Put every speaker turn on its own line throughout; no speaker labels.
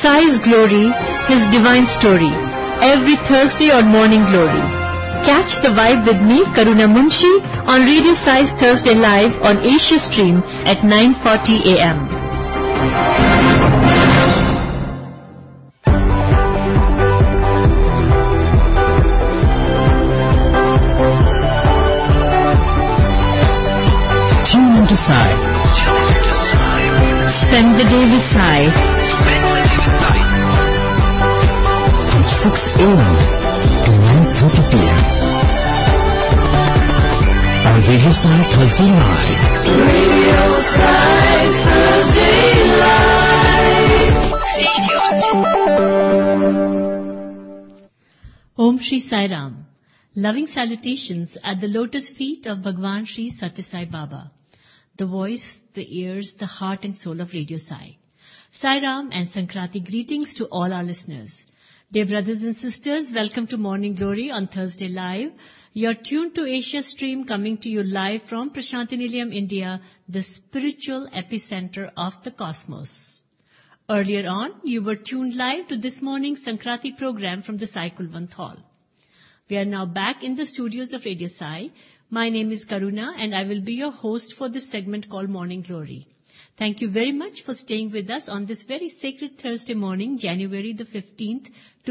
Sai's Glory, His Divine Story, every Thursday on Morning Glory. Catch the vibe with me, Karuna Munshi, on Radio Sai's Thursday Live on Asia Stream at 9:40 a.m.
Tune into Sai.
Spend the day with Sai.
From 6 a.m. to 9:30 p.m. on Radio Sai Thursday Live.
Radio Sai Thursday Live. Stay tuned.
Om Shri Sai Ram. Loving salutations at the lotus feet of Bhagwan Shri Satya Sai Baba, the voice, the ears, the heart and soul of Radio Sai. Sai Ram and Sankrati greetings to all our listeners. Dear brothers and sisters, welcome to Morning Glory on Thursday Live. You're tuned to Asia Stream, coming to you live from Prashantinilayam, India, the spiritual epicenter of the cosmos. Earlier on, you were tuned live to this morning's Sankrati program from the Sai Kulwant Hall. We are now back in the studios of Radio Sai. My name is Karuna and I will be your host for this segment called Morning Glory. Thank you very much for staying with us on this very sacred Thursday morning, January the 15th,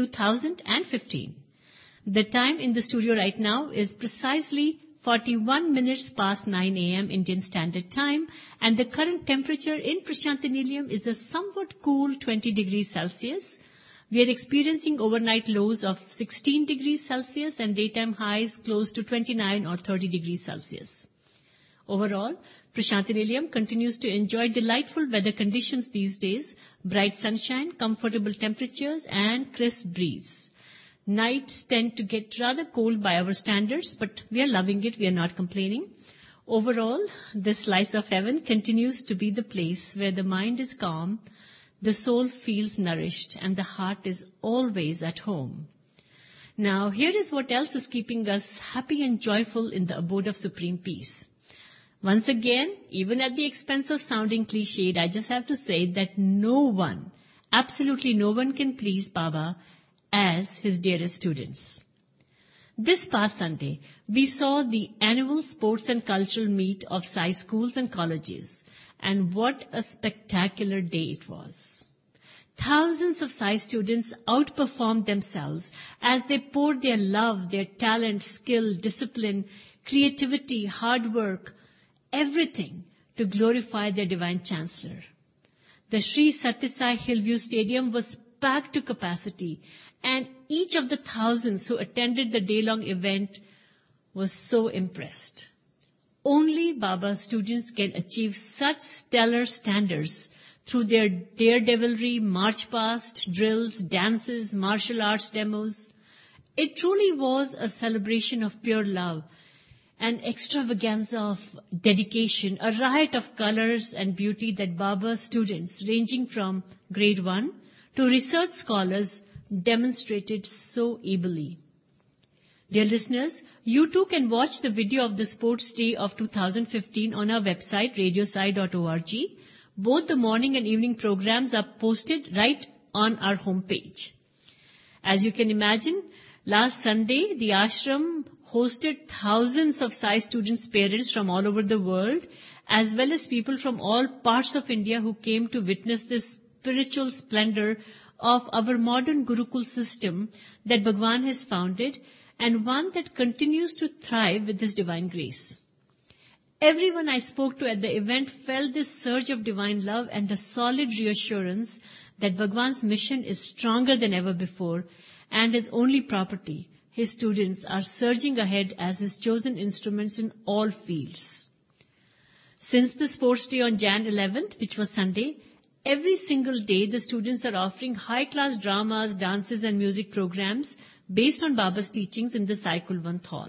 2015. The time in the studio right now is precisely 41 minutes past 9 a.m. Indian Standard Time, and the current temperature in Prashantinilayam is a somewhat cool 20 degrees Celsius. We are experiencing overnight lows of 16 degrees Celsius and daytime highs close to 29 or 30 degrees Celsius. Overall, Prashantinilayam continues to enjoy delightful weather conditions these days, bright sunshine, comfortable temperatures and crisp breeze. Nights tend to get rather cold by our standards, but we are loving it, we are not complaining. Overall, this slice of heaven continues to be the place where the mind is calm, the soul feels nourished, and the heart is always at home. Now, here is what else is keeping us happy and joyful in the abode of supreme peace. Once again, even at the expense of sounding cliched, I just have to say that no one, absolutely no one can please Baba as his dearest students. This past Sunday, we saw the annual sports and cultural meet of Sai schools and colleges, and what a spectacular day it was. Thousands of Sai students outperformed themselves as they poured their love, their talent, skill, discipline, creativity, hard work, everything to glorify their Divine Chancellor. The Sri Satya Sai Hillview Stadium was packed to capacity, and each of the thousands who attended the day-long event was so impressed. Only Baba's students can achieve such stellar standards through their daredevilry, march past, drills, dances, martial arts demos. It truly was a celebration of pure love, an extravaganza of dedication, a riot of colors and beauty that Baba's students, ranging from grade 1 to research scholars, demonstrated so ably. Dear listeners, you too can watch the video of the Sports Day of 2015 on our website, radiosai.org. Both the morning and evening programs are posted right on our homepage. As you can imagine, last Sunday, the ashram hosted thousands of Sai students' parents from all over the world, as well as people from all parts of India who came to witness this spiritual splendor of our modern Gurukul system that Bhagwan has founded, and one that continues to thrive with His divine grace. Everyone I spoke to at the event felt this surge of divine love and a solid reassurance that Bhagwan's mission is stronger than ever before, and his only property, his students, are surging ahead as his chosen instruments in all fields. Since the Sports Day on Jan 11th, which was Sunday, every single day the students are offering high-class dramas, dances and music programs based on Baba's teachings in the Sai Kulwant Hall.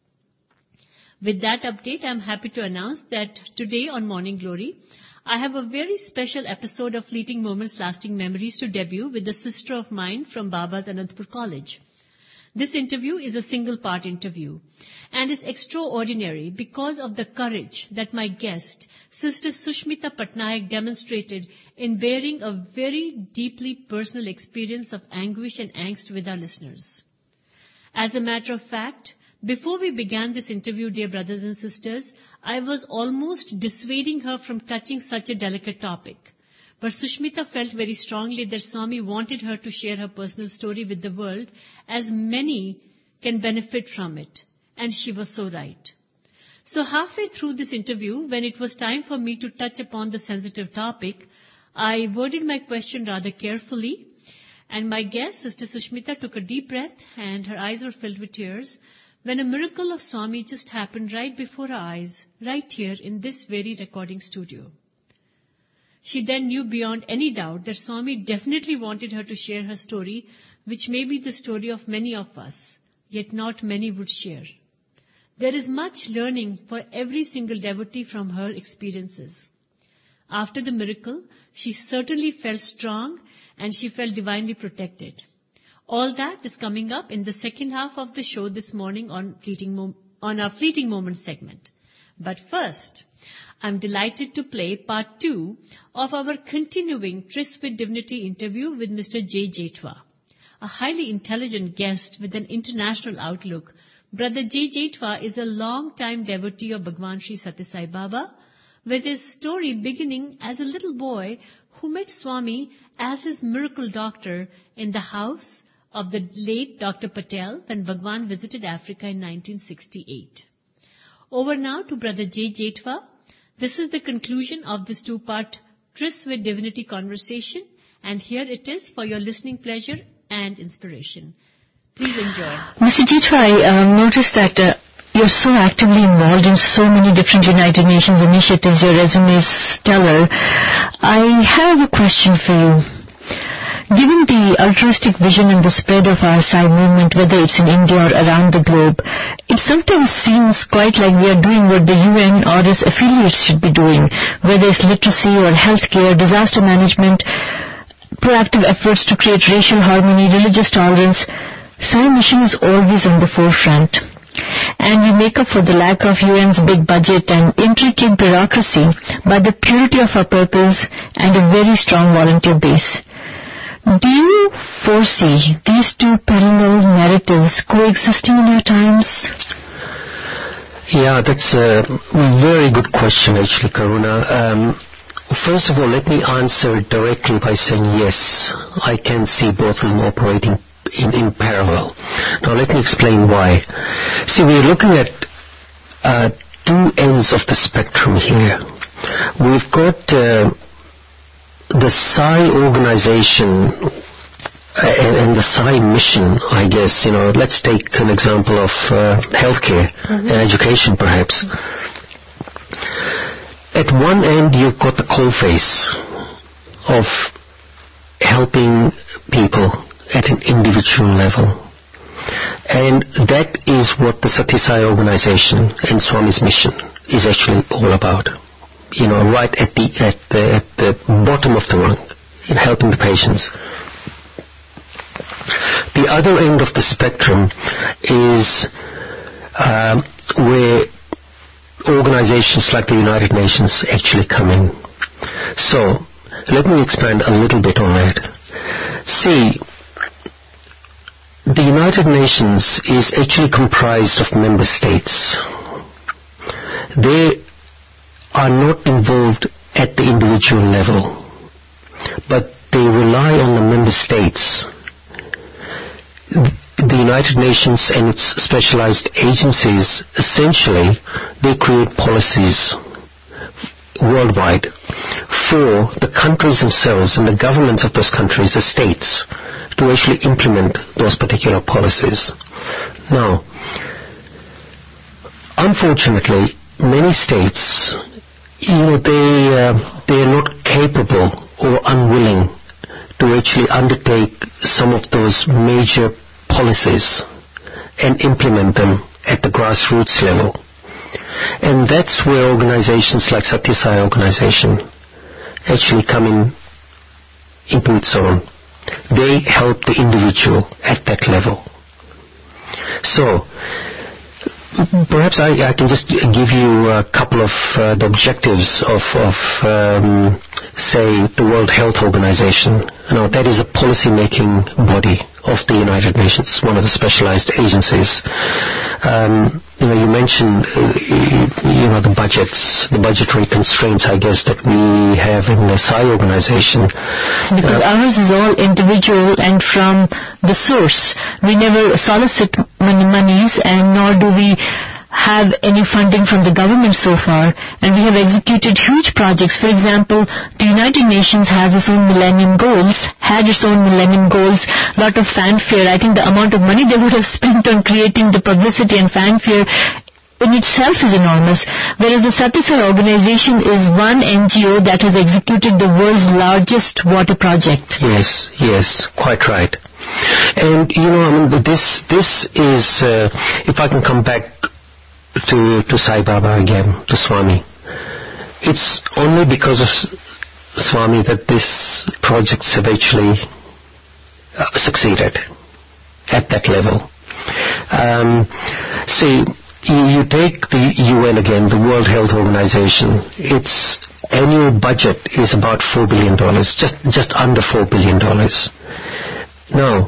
With that update, I am happy to announce that today on Morning Glory, I have a very special episode of Fleeting Moments Lasting Memories to debut with a sister of mine from Baba's Anantapur College. This interview is a single-part interview and is extraordinary because of the courage that my guest, Sister Sushmita Patnaik, demonstrated in bearing a very deeply personal experience of anguish and angst with our listeners. As a matter of fact, before we began this interview, dear brothers and sisters, I was almost dissuading her from touching such a delicate topic. But Sushmita felt very strongly that Swami wanted her to share her personal story with the world, as many can benefit from it. And she was so right. So halfway through this interview, when it was time for me to touch upon the sensitive topic, I worded my question rather carefully. And my guest, Sister Sushmita, took a deep breath and her eyes were filled with tears when a miracle of Swami just happened right before our eyes, right here in this very recording studio. She then knew beyond any doubt that Swami definitely wanted her to share her story, which may be the story of many of us, yet not many would share. There is much learning for every single devotee from her experiences. After the miracle, she certainly felt strong and she felt divinely protected. All that is coming up in the second half of the show this morning on our Fleeting Moments segment. But first, I'm delighted to play part 2 of our continuing Tryst with Divinity interview with Mr. J. Jethwa. A highly intelligent guest with an international outlook, Brother J. Jethwa is a long-time devotee of Bhagwan Sri Sathya Sai Baba, with his story beginning as a little boy who met Swami as his miracle doctor in the house of the late Dr. Patel when Bhagwan visited Africa in 1968. Over now to Brother J. Jethwa. This is the conclusion of this 2-part Tryst with Divinity conversation, and here it is for your listening pleasure and inspiration. Please enjoy.
Mr. Jethwa, I noticed that you're so actively involved in so many different United Nations initiatives. Your resume is stellar. I have a question for you. Given the altruistic vision and the spread of our Sai movement, whether it's in India or around the globe, it sometimes seems quite like we are doing what the UN or its affiliates should be doing, whether it's literacy or healthcare, disaster management, proactive efforts to create racial harmony, religious tolerance. Sai mission is always on the forefront. And we make up for the lack of UN's big budget and intricate bureaucracy by the purity of our purpose and a very strong volunteer base. Do you foresee these two parallel narratives coexisting in our times?
Yeah, that's a very good question, actually, Karuna. First of all, let me answer it directly by saying yes, I can see both of them operating in parallel. Now, let me explain why. See, we're looking at two ends of the spectrum here. We've got the Sai organization and the Sai mission, I guess. Let's take an example of healthcare and education, perhaps. At one end, you've got the coalface of helping people at an individual level. And that is what the Sathya Sai organization and Swami's mission is actually all about. Right at the bottom of the rung, in helping the patients. The other end of the spectrum is where organizations like the United Nations actually come in. So, let me expand a little bit on that. See, the United Nations is actually comprised of member states. They are not involved at the individual level, but they rely on the member states. The United Nations and its specialized agencies, essentially, they create policies worldwide for the countries themselves and the governments of those countries, the states, to actually implement those particular policies. Now, unfortunately, many states, they are not capable or unwilling to actually undertake some of those major policies and implement them at the grassroots level. And that's where organizations like Sathya Sai organization actually come into its own. They help the individual at that level. So, perhaps I can just give you a couple of the objectives of say, the World Health Organization. That is a policy-making body of the United Nations, one of the specialized agencies. You mentioned, the budgets, the budgetary constraints, I guess, that we have in the SAI organization.
Because ours is all individual and from the source. We never solicit monies, and nor do we have any funding from the government so far, and we have executed huge projects. For example, the United Nations has its own millennium goals, a lot of fanfare. I think the amount of money they would have spent on creating the publicity and fanfare in itself is enormous, whereas the Sathya Sai organization is one NGO that has executed the world's largest water project.
Yes, quite right. And, this is, if I can come back to Sai Baba again, to Swami. It's only because of Swami that these projects have actually succeeded at that level. See, you take the UN again, the World Health Organization. Its annual budget is about $4 billion, just under $4 billion. Now,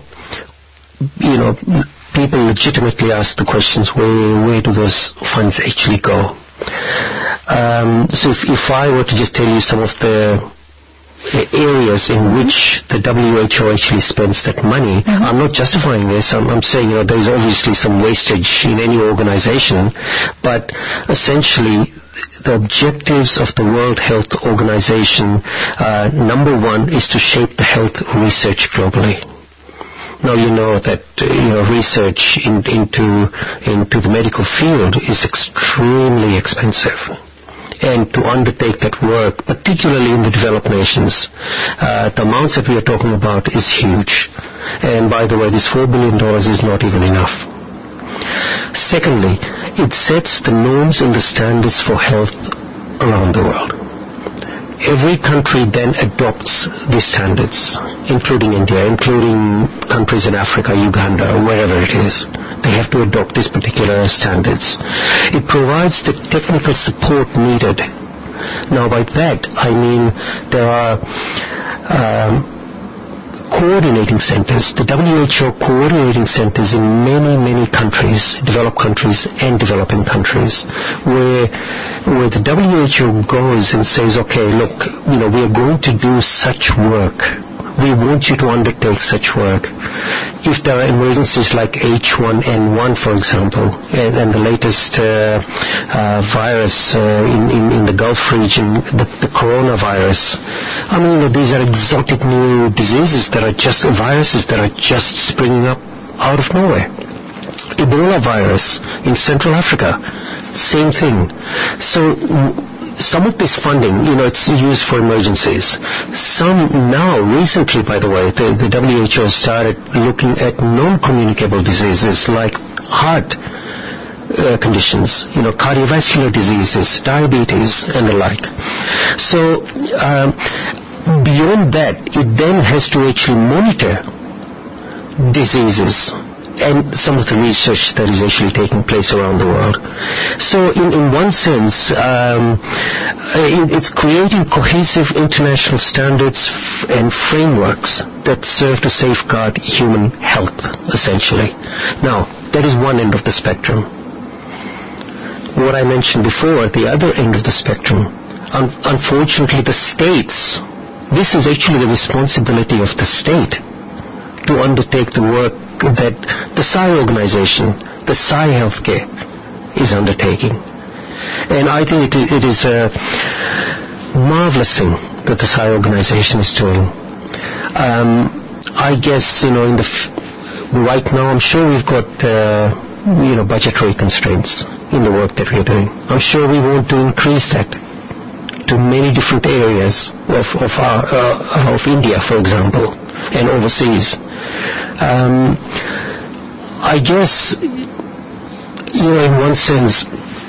people legitimately ask the questions, where do those funds actually go? So if I were to just tell you some of the areas in which the WHO actually spends that money, I'm not justifying this. I'm saying, there's obviously some wastage in any organization, but essentially the objectives of the World Health Organization, number one is to shape the health research globally. Now you know that research into the medical field is extremely expensive, and to undertake that work, particularly in the developed nations, the amounts that we are talking about is huge. And by the way, this $4 billion is not even enough. Secondly, it sets the norms and the standards for health around the world. Every country then adopts these standards, including India, including countries in Africa, Uganda, or wherever it is. They have to adopt these particular standards. It provides the technical support needed. Now, by that, I mean there are coordinating centers, the WHO coordinating centers in many, many countries, developed countries and developing countries, where the WHO goes and says, okay, look, we are going to do such work. We want you to undertake such work. If there are emergencies like H1N1, for example, and the latest virus in the Gulf region, the coronavirus, these are exotic new diseases that are viruses that are just springing up out of nowhere. Ebola virus in Central Africa, same thing. So some of this funding, it's used for emergencies. Some now, recently, by the way, the WHO started looking at non-communicable diseases like heart conditions, cardiovascular diseases, diabetes, and the like. So, beyond that, it then has to actually monitor diseases and some of the research that is actually taking place around the world. So in one sense, it's creating cohesive international standards and frameworks that serve to safeguard human health, essentially. Now, that is one end of the spectrum. What I mentioned before, the other end of the spectrum, unfortunately the states, this is actually the responsibility of the state to undertake the work that the SAI organization, the SAI Healthcare, is undertaking. And I think it is a marvelous thing that the SAI organization is doing. I guess, right now I'm sure we've got, budgetary constraints in the work that we're doing. I'm sure we want to increase that to many different areas of India, for example, and overseas. I guess, in one sense,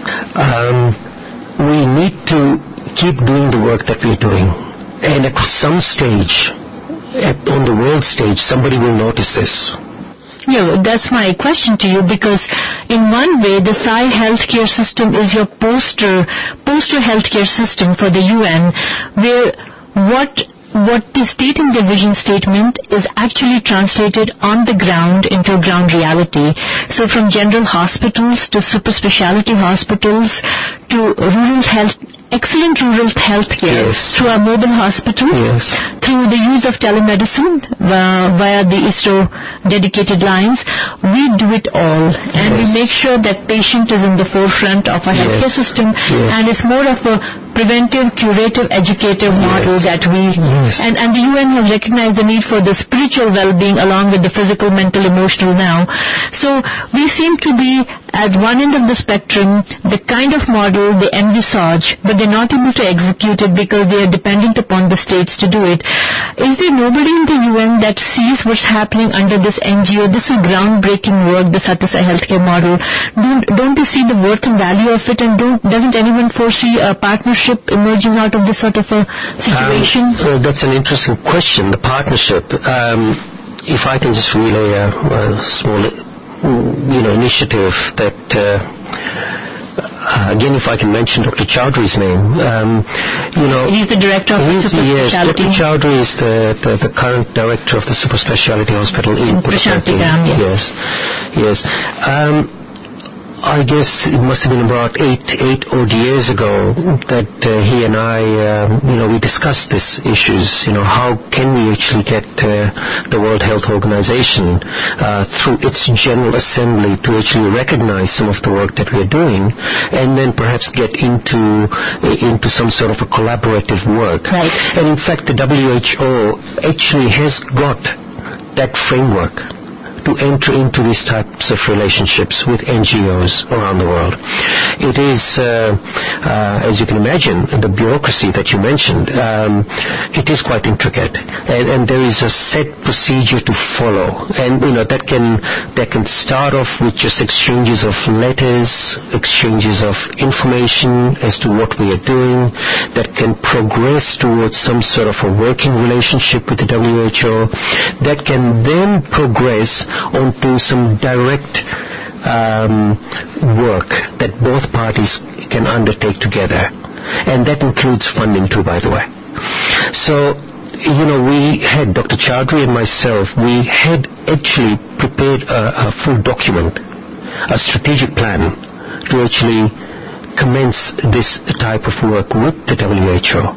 we need to keep doing the work that we're doing. And at some stage, on the world stage, somebody will notice this.
Yeah, that's my question to you, because in one way the Sai healthcare system is your poster healthcare system for the UN, where what they state in their vision statement is actually translated on the ground into ground reality. So from general hospitals to super specialty hospitals to excellent rural health care, through our mobile hospitals, through the use of telemedicine via the ISRO dedicated lines, we do it all, and we make sure that patient is in the forefront of our healthcare system, and it's more of a preventive, curative, educative model that we, and the UN has recognized the need for the spiritual well-being along with the physical, mental, emotional now. So we seem to be at one end of the spectrum, the kind of model they envisage, but they're not able to execute it because they are dependent upon the states to do it. Is there nobody in the UN that sees what's happening under this NGO? This is groundbreaking work, the Sathya Sai healthcare model. Don't they see the worth and value of it, and doesn't anyone foresee a partnership emerging out of this sort of a situation?
Well, that's an interesting question, the partnership. If I can just relay a small initiative that, again, if I can mention Dr. Chowdhury's name,
he's the director of the super specialty.
Dr. Chowdhury is the current director of the super specialty hospital in
Prashantigram.
Yes. I guess it must have been about eight odd years ago that he and I, we discussed these issues. How can we actually get the World Health Organization through its General Assembly to actually recognize some of the work that we are doing, and then perhaps get into some sort of a collaborative work.
Right.
And in fact, the WHO actually has got that framework to enter into these types of relationships with NGOs around the world. It is, as you can imagine, the bureaucracy that you mentioned, it is quite intricate, and there is a set procedure to follow, and that can start off with just exchanges of letters, exchanges of information as to what we are doing, that can progress towards some sort of a working relationship with the WHO, that can then progress onto some direct work that both parties can undertake together. And that includes funding too, by the way. So, we had, Dr. Chowdhury and myself, we had actually prepared a full document, a strategic plan to actually commence this type of work with the WHO.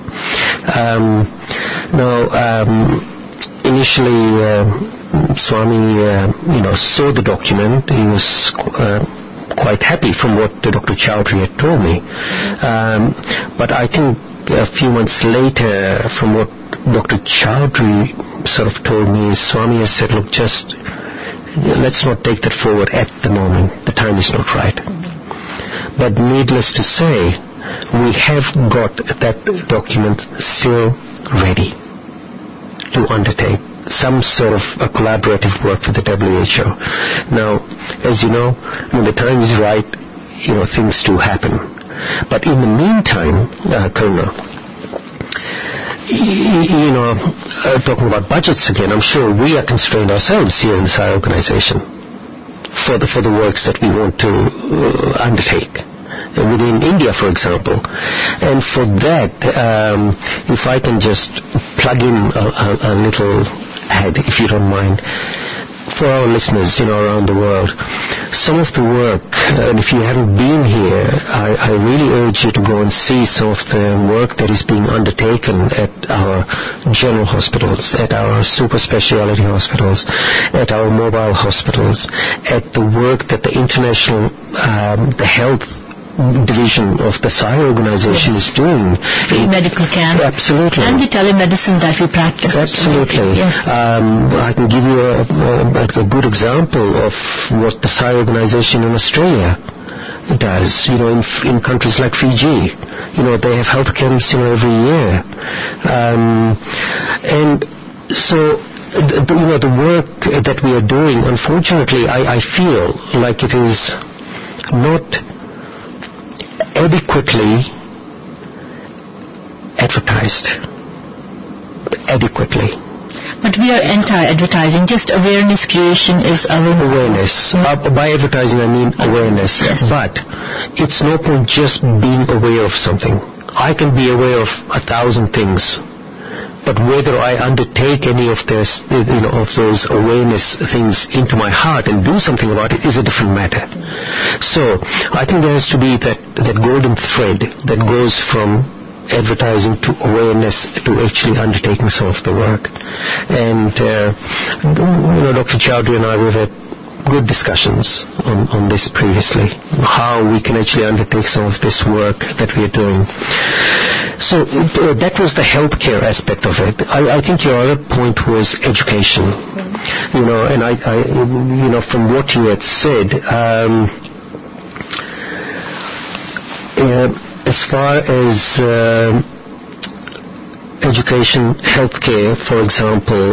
Initially, Swami, saw the document. He was quite happy from what Dr. Chowdhury had told me. But I think a few months later, from what Dr. Chowdhury sort of told me, Swami has said, look, just let's not take that forward at the moment. The time is not right. But needless to say, we have got that document still ready to undertake some sort of a collaborative work with the WHO. Now, as you know, when the time is right, things do happen. But in the meantime, Karuna, talking about budgets again, I'm sure we are constrained ourselves here in the Sai organization for the works that we want to undertake within India, for example. And for that, if I can just plug in a little ad, if you don't mind, for our listeners, around the world, some of the work, and if you haven't been here, I really urge you to go and see some of the work that is being undertaken at our general hospitals, at our super specialty hospitals, at our mobile hospitals, at the work that the international, the health division of the Sai organization is doing.
Free medical camp.
Absolutely.
And the telemedicine that we practice.
Absolutely.
Yes.
I can give you a good example of what the Sai organization in Australia does. In countries like Fiji, they have health camps, every year. And so the work that we are doing, unfortunately, I feel like it is not adequately advertised.
But we are anti-advertising. Just awareness creation is our
Awareness. By advertising, I mean awareness.
Yes.
But it's no point just being aware of something. I can be aware of 1,000 things, but whether I undertake any of this, of those awareness things into my heart and do something about it is a different matter. So I think there has to be that golden thread that goes from advertising to awareness to actually undertaking some of the work. And Dr. Chowdhury and I, we've had good discussions on this previously, how we can actually undertake some of this work that we are doing. So that was the healthcare aspect of it. I think your other point was education. And I from what you had said, as far as education, healthcare, for example,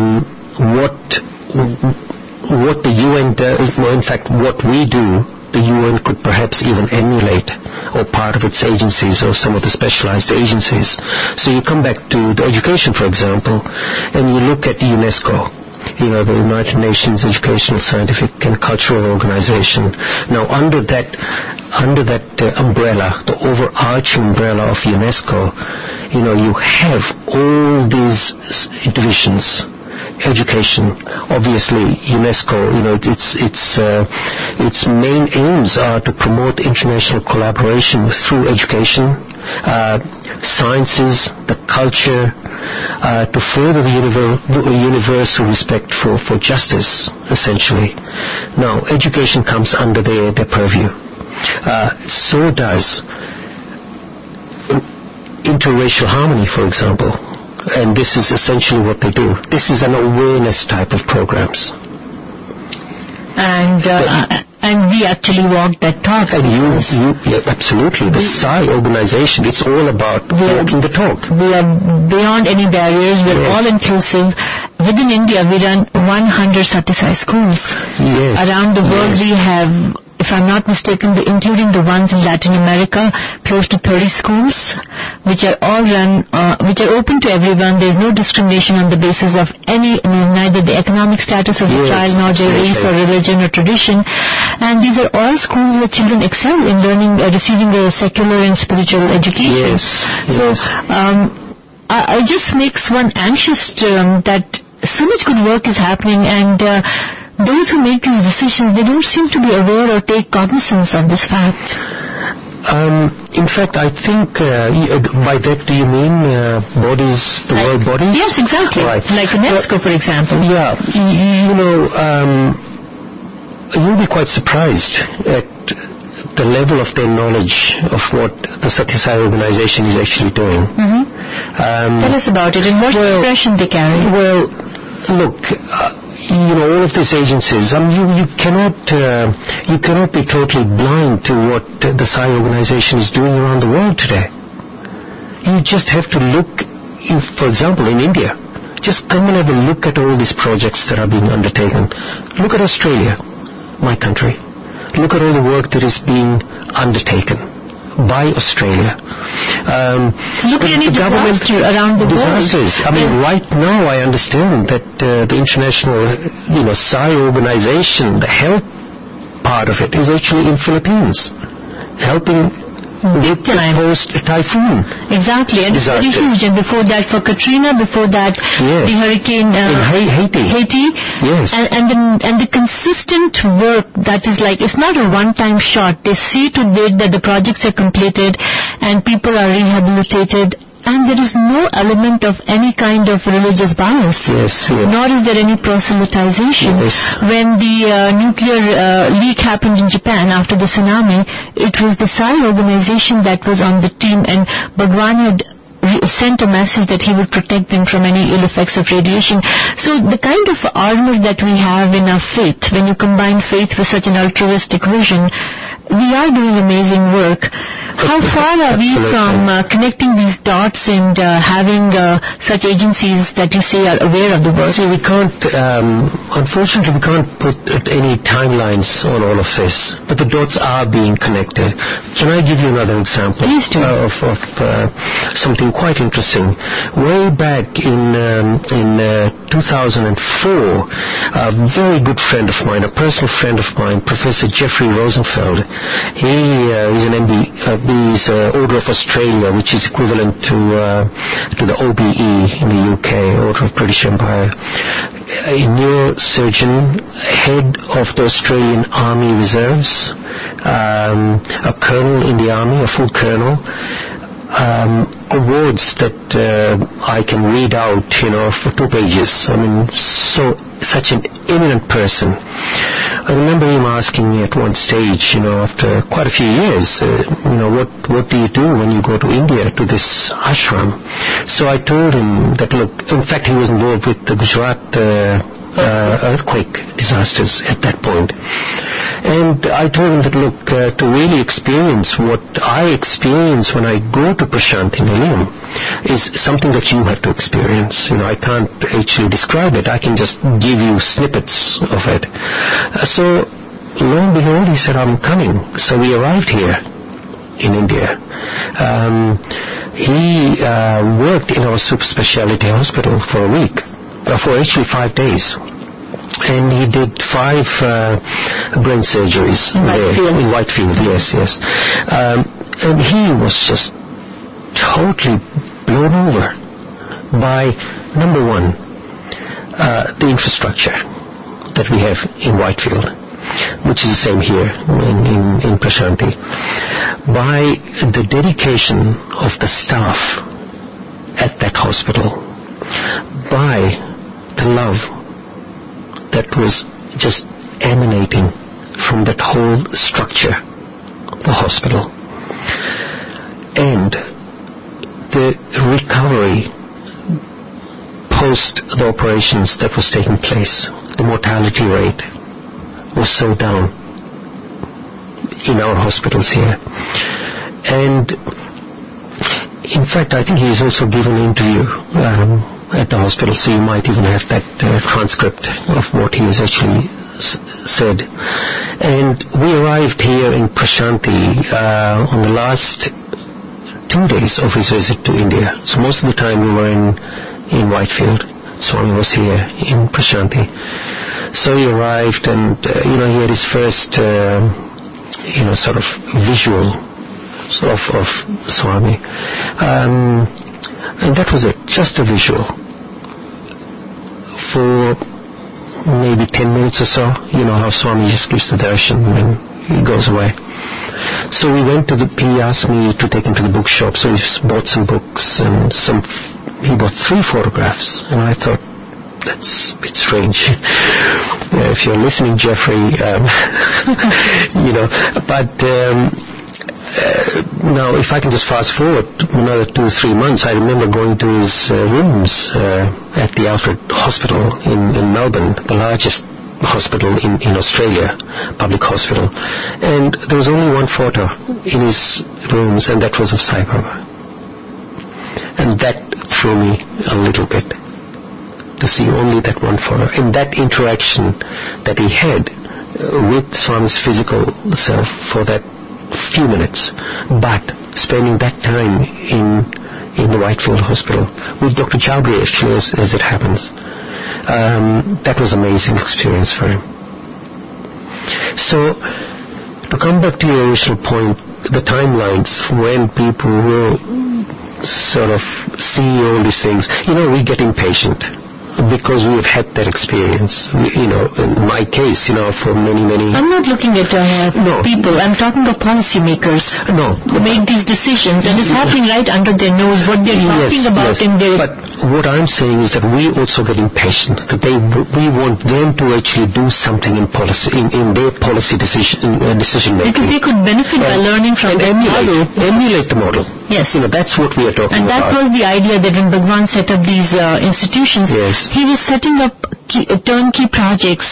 what the UN does, well, in fact, what we do, the UN could perhaps even emulate, or part of its agencies, or some of the specialized agencies. So you come back to the education, for example, and you look at UNESCO, the United Nations Educational, Scientific and Cultural Organization. Now, under that umbrella, the overarching umbrella of UNESCO, you have all these divisions. Education, obviously, UNESCO, its main aims are to promote international collaboration through education, sciences, the culture, to further the universal respect for justice, essentially. Now, education comes under their purview. So does interracial harmony, for example. And this is essentially what they do. This is an awareness type of programs.
And we actually walk that talk.
And absolutely. The SAI organization, it's all about walking the talk.
We are beyond any barriers. We're all inclusive. Within India, we run 100 Satya Sai schools.
Yes.
Around the world, we have, if I'm not mistaken, including the ones in Latin America, close to 30 schools, which are all run, which are open to everyone. There's no discrimination on the basis of neither the economic status of the child, nor their race or religion or tradition. And these are all schools where children excel in learning, receiving a secular and spiritual education.
Yes.
So, it just makes one anxious that so much good work is happening, and those who make these decisions, they don't seem to be aware or take cognizance of this fact.
In fact, I think by that do you mean bodies, the world bodies?
Yes, exactly.
Right.
Like UNESCO, for example.
Yeah. You'll be quite surprised at the level of their knowledge of what the Satya Sai organization is actually doing.
Mm-hmm. Tell us about it, and what's the impression they carry?
Well, look, all of these agencies, you cannot be totally blind to what the Sai organization is doing around the world today. You just have to look, for example, in India. Just come and have a look at all these projects that are being undertaken. Look at Australia, my country. Look at all the work that is being undertaken by Australia.
Look at any disaster around the
disasters.
world.
Right now I understand that the international, Sai organization, the health part of it is actually in Philippines, helping
big time
post-typhoon.
Exactly, and it's very huge. And before that, for Katrina, before that, the hurricane
in Haiti. Yes.
And the consistent work that is like, it's not a one-time shot. They see to it that the projects are completed and people are rehabilitated. And there is no element of any kind of religious bias.
Yes.
Nor is there any proselytization.
Yes.
When the nuclear leak happened in Japan after the tsunami, it was the Sai organization that was on the team, and Bhagwan had sent a message that he would protect them from any ill effects of radiation. So the kind of armor that we have in our faith, when you combine faith with such an altruistic vision, we are doing amazing work. How far are we
Absolutely.
from connecting these dots and having such agencies that you say are aware of the work?
See, we can't, unfortunately, we can't put any timelines on all of this, but the dots are being connected. Can I give you another example?
Please do.
Of something quite interesting. Way back in 2004, a very good friend of mine, a personal friend of mine, Professor Jeffrey Rosenfeld, he is an MD, he's Order of Australia, which is equivalent to the OBE in the UK, Order of British Empire. A neurosurgeon, head of the Australian Army Reserves, a colonel in the army, a full colonel. Awards that I can read out, for 2 pages. I mean, such an eminent person. I remember him asking me at one stage, after quite a few years, what do you do when you go to India, to this ashram? So I told him that, look, in fact he was involved with the Gujarat earthquake disasters at that point. And I told him that, look, to really experience what I experience when I go to Prashanthi Nilayam is something that you have to experience. I can't actually describe it. I can just give you snippets of it. So, lo and behold, he said, I'm coming. So we arrived here in India. He worked in our super specialty hospital for a week. For actually 5 days. And he did 5 brain surgeries in Whitefield, yes. And he was just totally blown over by, number one, the infrastructure that we have in Whitefield, which is the same here in Prashanthi, by the dedication of the staff at that hospital, by the love that was just emanating from that whole structure, the hospital, and the recovery post the operations that was taking place. The mortality rate was so down in our hospitals here. And in fact, I think he has also given an interview at the hospital, so you might even have that transcript of what he has actually said. And we arrived here in Prashanthi on the last 2 days of his visit to India. So most of the time we were in Whitefield. Swami was here in Prashanthi. So he arrived and, he had his first, sort of visual of Swami. And that was it, just a visual. For maybe 10 minutes or so, how Swami just gives the darshan and he goes away. So we went he asked me to take him to the bookshop, so he bought some books and he bought 3 photographs, and I thought, that's a bit strange. If you're listening, Jeffrey, but now if I can just fast forward another 2-3 months, I remember going to his rooms at the Alfred Hospital in Melbourne, the largest hospital in Australia, public hospital, and there was only one photo in his rooms, and that was of Sai Baba. And that threw me a little bit, to see only that one photo, and that interaction that he had with Swami's physical self for that few minutes, but spending that time in the Whitefield Hospital with Dr. Chowdhury, actually, as it happens. That was an amazing experience for him. So, to come back to your original point, the timelines when people will sort of see all these things, we get impatient because we have had that experience. In my case, for many...
I'm not looking at people. I'm talking of policymakers.
No.
Who make these decisions, and it's happening right under their nose, what they're talking about in their...
But what I'm saying is that we also get impatient, that we want them to actually do something in policy, in their policy decision making.
Because they could benefit by learning from this model.
Emulate the model.
Yes.
That's what we are talking about.
And that was the idea that when Bhagwan set up these institutions,
yes,
he was setting up turnkey projects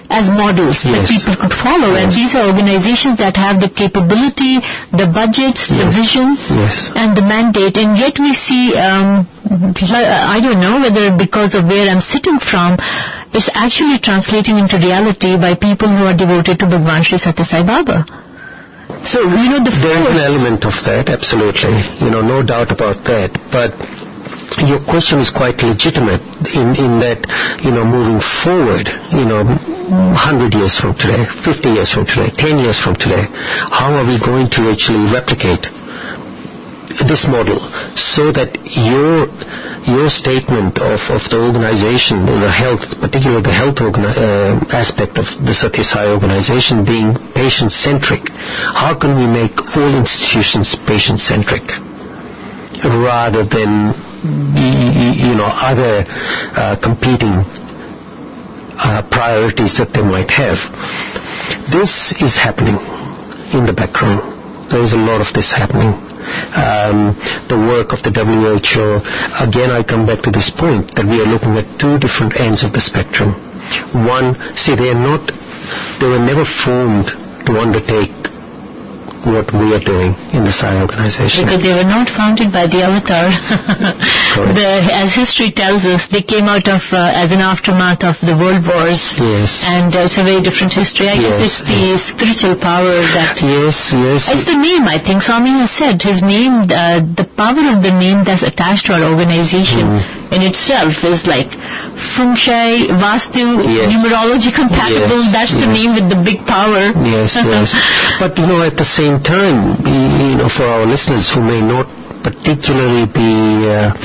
as models that people could follow. And these are organizations that have the capability, the budgets, the vision, and the mandate. And yet we see, I don't know whether because of where I'm sitting from, it's actually translating into reality by people who are devoted to Bhagwan Sri Satya Sai Baba. So, there is an element of that, absolutely. No doubt about that. But your question is quite legitimate in that, moving forward, 100 years from today, 50 years from today, 10 years from today, how are we going to actually replicate this model so that your statement of the organization, the health, particularly the health aspect of the Satya Sai organization being patient-centric, how can we make all institutions patient-centric rather than other competing priorities that they might have? This is happening in the background. There is a lot of this happening. The work of the WHO, again I come back to this point that we are looking at two different ends of the spectrum. One, they were never formed to undertake what we are doing in the Sai organization. Because they were not founded by the avatar. As history tells us, they came out of as an aftermath of the world wars. Yes. And it's a very different history. I guess it's the spiritual power that... Yes. It's the name, I think. Swami has said his name, the power of the name that's attached to our organization in itself is like Feng Shui, Vastu, numerology compatible. That's the name with the big power. Yes. But at the same time, for our listeners who may not particularly be,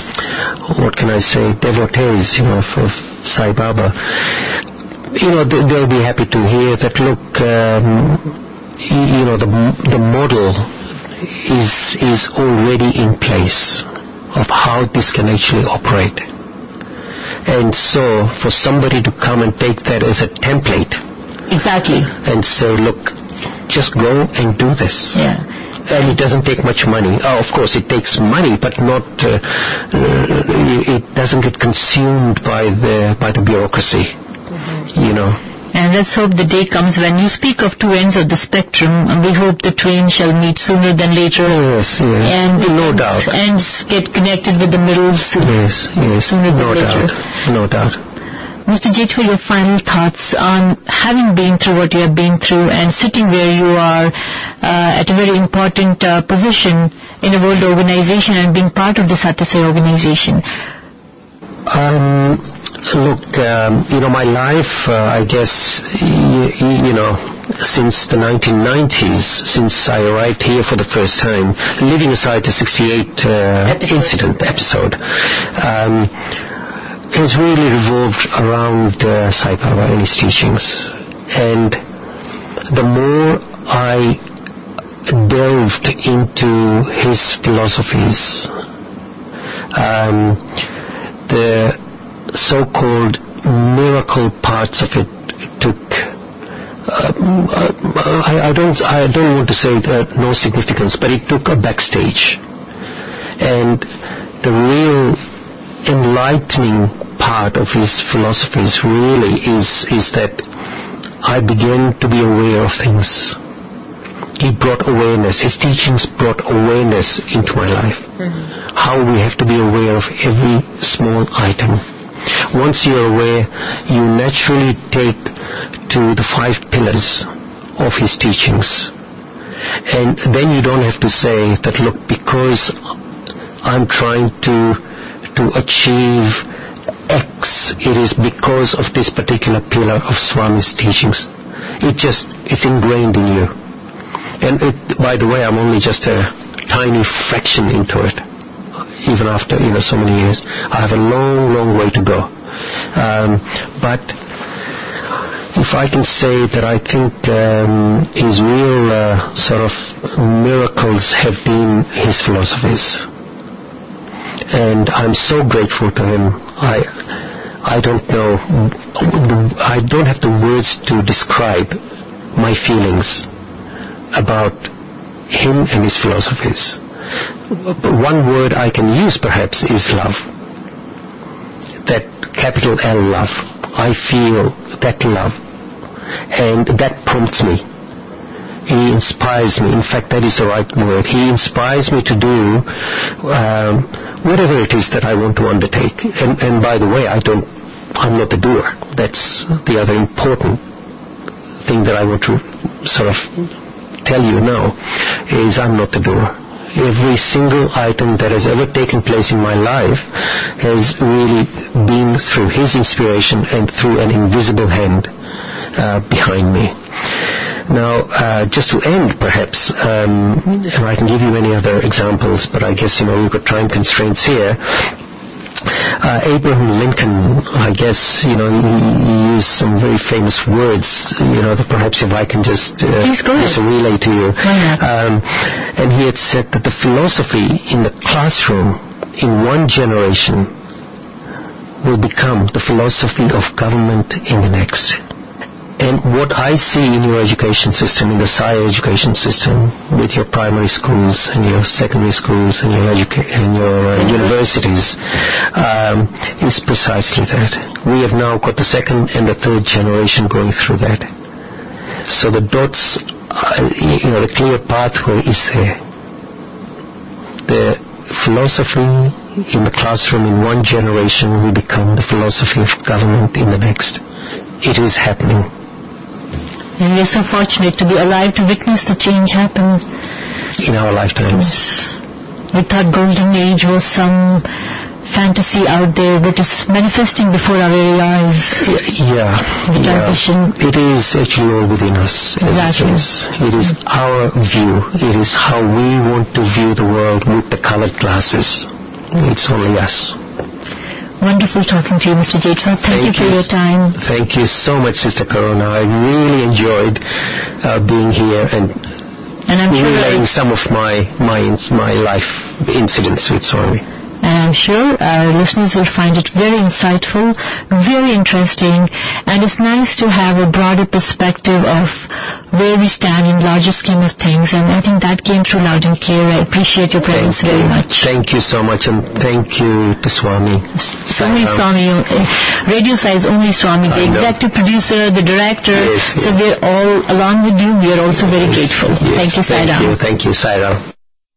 devotees, of Sai Baba, they'll be happy to hear that, look, the model is already in place of how this can actually operate. And so for somebody to come and take that as a template and say, look, just go and do this. And it doesn't take much money. Of course it takes money, but not it doesn't get consumed by the bureaucracy. And let's hope the day comes when you speak of two ends of the spectrum, and we hope the twain shall meet sooner than later. Yes. And no doubt. Ends get connected with the middles sooner than later. No doubt. Mr. Jethwa, your final thoughts on having been through what you have been through and sitting where you are at a very important position in a world organization and being part of the Satya Sai organization. Look, my life, I guess, since the 1990s, since I arrived here for the first time, leaving aside the 68 episode, has really revolved around Sai Baba and his teachings. And the more I delved into his philosophies, the so-called miracle parts of it took I don't want to say no significance, but it took a backstage. And the real enlightening part of his philosophies really is that I began to be aware of things. He brought awareness. His teachings brought awareness into my life. Mm-hmm. How we have to be aware of every small item. Once you're aware, you naturally take to the 5 pillars of his teachings. And then you don't have to say that, look, because I'm trying to achieve X, it is because of this particular pillar of Swami's teachings. It's ingrained in you. And by the way, I'm only just a tiny fraction into it. Even after, so many years. I have a long, long way to go. But if I can say that I think his real sort of miracles have been his philosophies. And I'm so grateful to him. I don't know, I don't have the words to describe my feelings about him and his philosophies. One word I can use perhaps is love. That capital L love. I feel that love
And that prompts me. He inspires me. In fact, that is the right word. He inspires me to do whatever it is that I want to undertake. And by the way, I'm not the doer. That's the other important thing that I want to sort of tell you now, is I'm not the doer. Every single item that has ever taken place in my life has really been through his inspiration and through an invisible hand behind me. Now, just to end, perhaps, and I can give you many other examples, but I guess, we've got time constraints here. Abraham Lincoln, I guess, he used some very famous words, that perhaps if I can just relay to you. And he had said that the philosophy in the classroom in one generation will become the philosophy of government in the next. And what I see in your education system, in the SAI education system, with your primary schools and your secondary schools and your universities, is precisely that. We have now got the second and the third generation going through that. So the dots, the clear pathway is there. The philosophy in the classroom in one generation will become the philosophy of government in the next. It is happening.
And we are so fortunate to be alive to witness the change happen
in our lifetimes.
Yes. We thought golden age was some fantasy out there, but it's manifesting before our very eyes.
Yeah. It is actually all within us.
Exactly.
It is our view. It is how we want to view the world with the colored glasses. It's only us.
Wonderful talking to you, Mr. Jethwa. Thank you for your time.
Thank you so much, Sister Karuna. I really enjoyed being here and I'm relaying some of my life incidents with Swami.
And I'm sure our listeners will find it very insightful, very interesting, and it's nice to have a broader perspective of where we stand in larger scheme of things, and I think that came through loud and clear. I appreciate your presence very much.
Thank you so much, and thank you to Swami.
Only Swami, Radio Sai is only Swami, the executive producer, the director, so we're all, along with you, we are also very grateful. Thank you, Sai Ram.
Thank you, Sai Ram.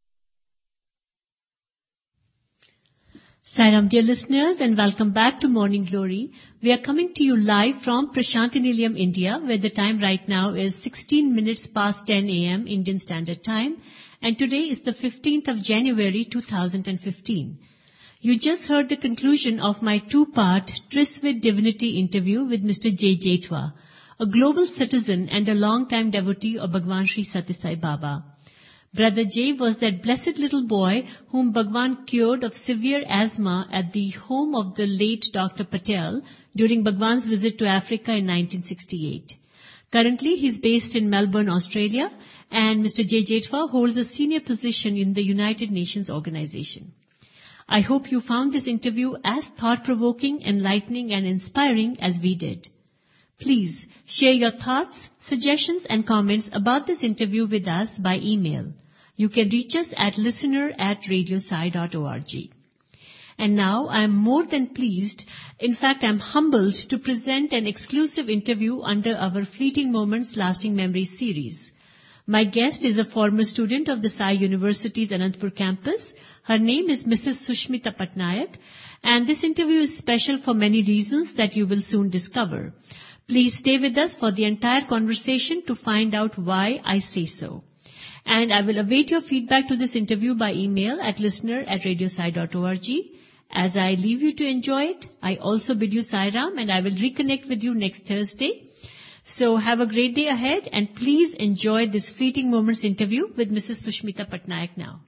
Sai Ram, dear listeners, and welcome back to Morning Glory. We are coming to you live from Prashanthi India, where the time right now is 16 minutes past 10 a.m. Indian Standard Time, and today is the 15th of January 2015. You just heard the conclusion of my two-part Tryst with Divinity interview with Mr. J. Jethwa, a global citizen and a long-time devotee of Bhagwan Sri Sathya Sai Baba. Brother J was that blessed little boy whom Bhagwan cured of severe asthma at the home of the late Dr. Patel during Bhagwan's visit to Africa in 1968. Currently, he is based in Melbourne, Australia, and Mr. J. Jethwa holds a senior position in the United Nations organization. I hope you found this interview as thought-provoking, enlightening, and inspiring as we did. Please share your thoughts, suggestions, and comments about this interview with us by email. You can reach us at listener@radiosai.org. And now I am more than pleased, in fact I am humbled to present an exclusive interview under our Fleeting Moments Lasting Memories series. My guest is a former student of the Sai University's Anantapur campus. Her name is Mrs. Sushmita Patnaik, and this interview is special for many reasons that you will soon discover. Please stay with us for the entire conversation to find out why I say so. And I will await your feedback to this interview by email at listener@radiosai.org. As I leave you to enjoy it, I also bid you Sai Ram, and I will reconnect with you next Thursday. So have a great day ahead, and please enjoy this Fleeting Moments interview with Mrs. Sushmita Patnaik now.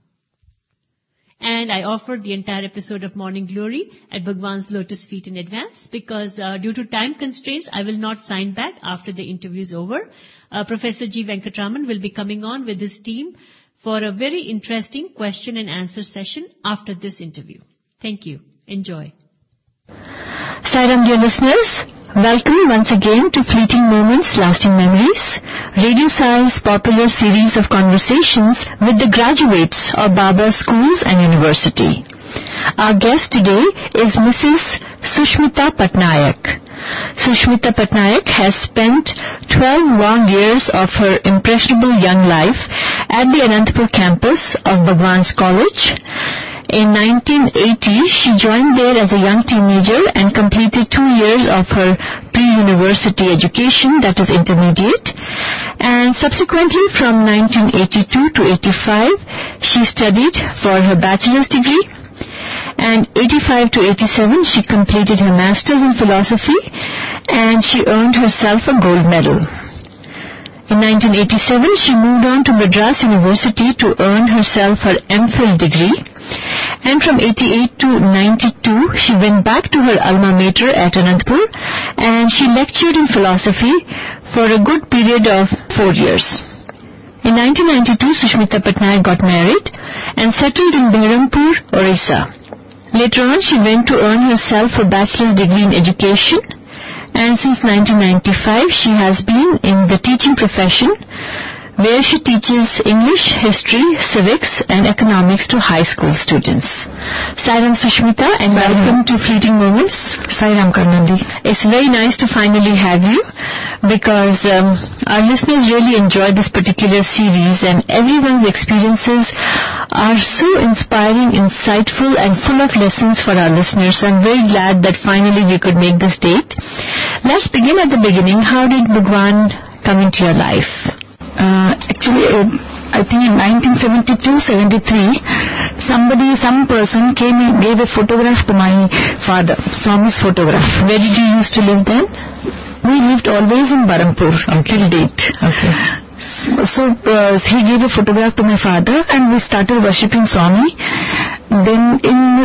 And I offer the entire episode of Morning Glory at Bhagwan's lotus feet in advance because due to time constraints, I will not sign back after the interview is over. Professor G. Venkatraman will be coming on with his team for a very interesting question and answer session after this interview. Thank you. Enjoy.
Sai Ram, dear listeners, welcome once again to Fleeting Moments Lasting Memories, Radio Sai's popular series of conversations with the graduates of Baba Schools and University. Our guest today is Mrs. Sushmita Patnaik. Sushmita Patnaik has spent 12 long years of her impressionable young life at the Anantapur campus of Bhagwan's College. In 1980, she joined there as a young teenager and completed 2 years of her pre-university education, that is intermediate. And subsequently, from 1982 to 85, she studied for her bachelor's degree. And 85 to 87, she completed her master's in philosophy, and she earned herself a gold medal. In 1987, she moved on to Madras University to earn herself her MPhil degree. And from 88 to 92, she went back to her alma mater at Anantapur, and she lectured in philosophy for a good period of 4 years. In 1992, Sushmita Patnaik got married and settled in Behrampur, Orissa. Later on, she went to earn herself a bachelor's degree in education, and since 1995, she has been in the teaching profession, where she teaches English, history, civics, and economics to high school students. Sairam Sushmita, and welcome to Fleeting Moments. Sairam Karnandi. It's very nice to finally have you, because our listeners really enjoy this particular series, and everyone's experiences are so inspiring, insightful, and full of lessons for our listeners. So I'm very glad that finally we could make this date. Let's begin at the beginning. How did Bhagwan come into your life?
I think in 1972-73, some person came and gave a photograph to my father, Swami's photograph.
Where did you used to live then?
We lived always in Berhampur until date.
Okay.
So he gave a photograph to my father, and we started worshipping Swami. Then in